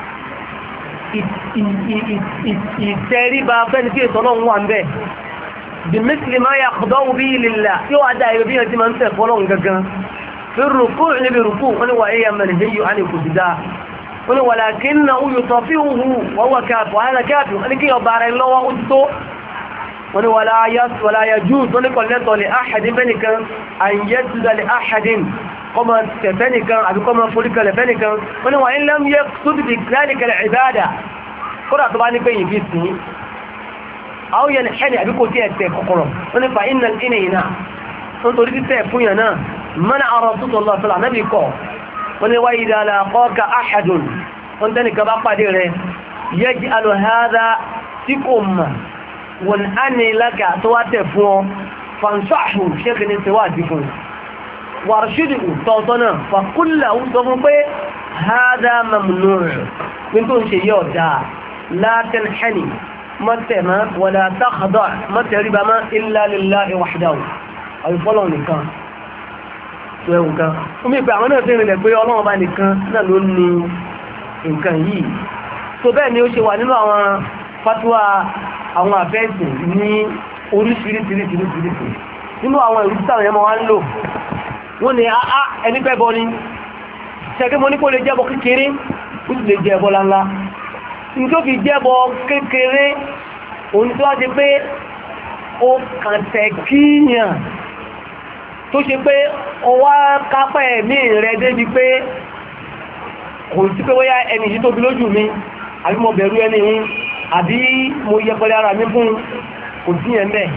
ìtẹríba fẹ́ni tí ètò náà wà ń bẹ́ bí misli ma yakhda'u bihi lillah yóò wá dáa ibi tí ma ń tẹ̀ fọ́lọ́n gangan fi ruku' níbi rùkú wọ́n ni wà éyà manhiyyu an kùsìdá wọ́n ni walakinnahu yutafi'uhu wa huwa kafir wọ́n ni kí ọba rẹ̀ lọ́wọ́ ó tó wọ́n ni wala yajuz wọ́n ni kọ̀lẹ́tọ̀ li ahadin fẹ́nìkan an yasjuda li ahadin kọmọ tẹ̀fẹ́nìkan àbí kọmọ foríkalẹ̀ fẹ́nìkan wọ́n ni wà in lam yaqsud bi dhalika al-ibada kódà tó bá ní pé yìí sí àwọn yẹn ẹni àbí kò tí ẹ̀tẹ̀ kọkọrọ̀ wọ́n ni fa innal in'ina tó torí títẹ̀ fún yẹn náà mọ́nà àrọ̀ tó tọ́lọ́ sọ́lá náàbì kọ́ wọ́n ni wa idha laqaka ahadun wọ́n tẹ́nì kan bá pàdé rẹ̀ yaj'alu hadha tí kò mọ̀ wọ́n á ní lága tó wá tẹ̀ fún ọ fansahu ṣékì ní ti wá dìkùn wàrṣídìkù tọ́ọ̀tọ́ náà fàkúlà ń sọ fún pé hadha mamnu' ní tó ń ṣe yọ dáa la tanhani mọ́tẹ̀má wala takhda' mọ́tẹ̀ríba má illa lillahi wahdahu àwífọ́lọ̀ nìkan tó ẹwù kan ó mí pé àwọn náà fi rìnlẹ̀ pé Ọlọ́run bá nìkan náà ló ní nǹkan yìí tó bẹ́ẹ̀ ni ó ṣe wà nínú àwọn fatuwa àwọn àfẹ́sì ní oríṣiríṣiríṣiríṣiríṣi nínú àwọn ìrú táwọn ẹmọ wá ń lò wọ́n ni ẹni pẹ́ bọ́ ni ṣẹ́gbẹ́ mọ́ ní kó lè jẹ́bọ kékeré ó sì lè jẹ́bọ láńlá ní tó fi jẹ́bọ kékeré òun tó wá ṣe pé ó kàntẹ̀ kíyàn tó ṣe pé ó wá kápẹ́ ẹ̀mí rẹ̀ débi pé kò sí pé wáyá ẹni yìí tóbi lójú mi àbí mo bẹ̀rù ẹni yìí àbí mo yẹpẹrẹ ara mi fún kò sí ẹ̀ mẹ́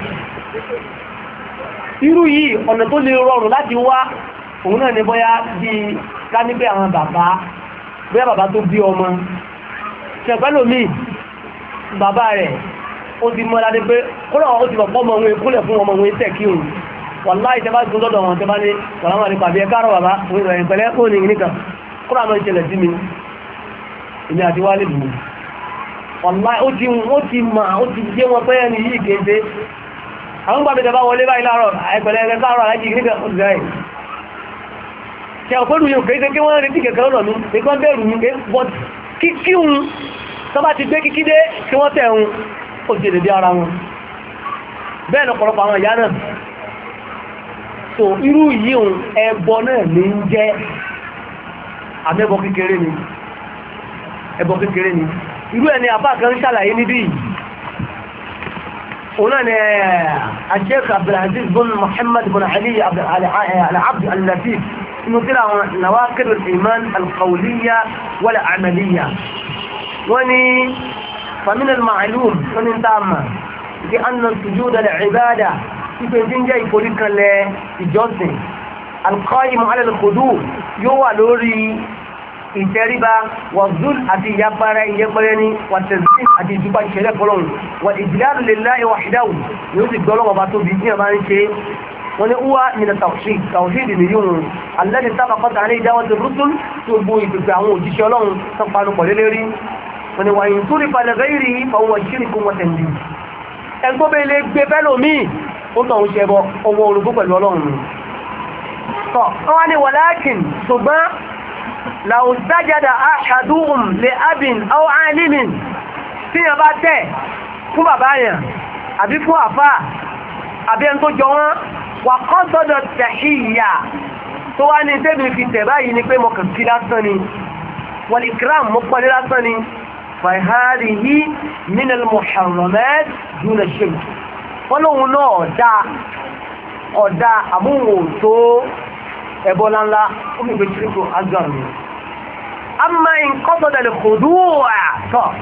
irú yìí ọ̀nà tó lè rọrùn láti wá òun náà ní bóyá bí ká ní pé àwọn bóyá bàbá tó bí ọmọ ṣẹ̀pẹ́lò míì bàbá rẹ̀ ó ti mọ́ ládé pé kúrò ó ti bọ̀pọ̀ ọmọ òun ìkúnlẹ̀ fún ọmọ òun tẹ̀ kí òun wàláhì tẹ́ bá tún lọ́dọ̀ wọn tẹ́ bá ní wàlámà ní pàbí ẹkárọ̀ bàbá òun ìrọ̀yìn pẹ̀lẹ́ ó ní nìkan kúrò àmọ́ ìṣẹ̀lẹ̀ sí mi ìní àti wálé bù wàláhì ó ti jẹ́ wọn pé ẹni yìí kéde àwọn gbàmí tẹ́ bá wọlé báyìí láàárọ̀ ẹgbẹ̀lẹ́ ẹgbẹ̀rẹ̀ alájì nígbà òṣìṣẹ́ ṣe ọ̀pẹ́lú yóò kéde kí wọ́n retí kẹ̀kẹ́ lọ́nà mi nìkan bẹ̀rù mi but kíkíhun tó bá ti gbé kíkídé kí wọ́n tẹ̀hun ó ti dèdé ara wọn bẹ́ẹ̀ lọ́pọ̀lọpọ̀ àwọn ìyá náà so irú yíhun ẹbọ náà ní ń jẹ́ àmẹ́bọ kékeré ni ẹbọ kékeré ni irú ẹni àbá kan ṣàlàyé níbí هنا الشيخ عبد العزيز بن محمد بن علي العبد اللطيف انه طلع نواقض الايمان القوليه والعمليه وني فمن المعلوم ان تام بان السجود العباده يكون جاي كوريكا للجوزن القائم على الخضوع يو لوري ìtẹríba wàzúl àti ìyẹpẹrẹ ní wàtẹ̀sí àti ìjúbà ìṣẹ̀lẹ̀ fọ́lọ́run wà ìjìláàrù lillahi wahdahu ni ó sì gbọ́lọ́wọ́ bá tóbi ní ọba ń ṣe wọ́n ni uwa mina tawhid ni yíò alladhi sabaqat alayhi da'watu rusul tó gbó ìpìpì àwọn òjíṣẹ́ ọlọ́run tó panu pọ̀ lélẹ́rí wọ́n ni wà in surifa li ghayrihi fa huwa shirkun wa tanzih ẹn tó bẹ́ẹ̀ lè gbé fẹ́lò míì ó tọ̀ ń ṣẹbọ ọwọ́ orogún pẹ̀lú ọlọ́run tọ́ wọ́n ni walakin ṣùgbọ́n لو سجد أحدهم لأب أو عالم tí yàn bá tẹ̀ fún bàbá yàn àbí fún àfá àbí ẹn tó jọ wọ́n wà kọ́ sọ́dọ̀ tẹ̀híyà tó wá ní tẹ́bí fi tẹ̀ báyìí ni pé mọ́ kàn kí lásán ni wal ikram mọ́ pọ̀lẹ́ lásán ni fàìhárìhí min al-muharramat duna shirk wọ́n lóhun náà ọ̀dá àmúhò tó ẹbọ́lá ńlá ó fi gbé ṣíríkò agbára mi. amma in qasada al-khudu' tọ́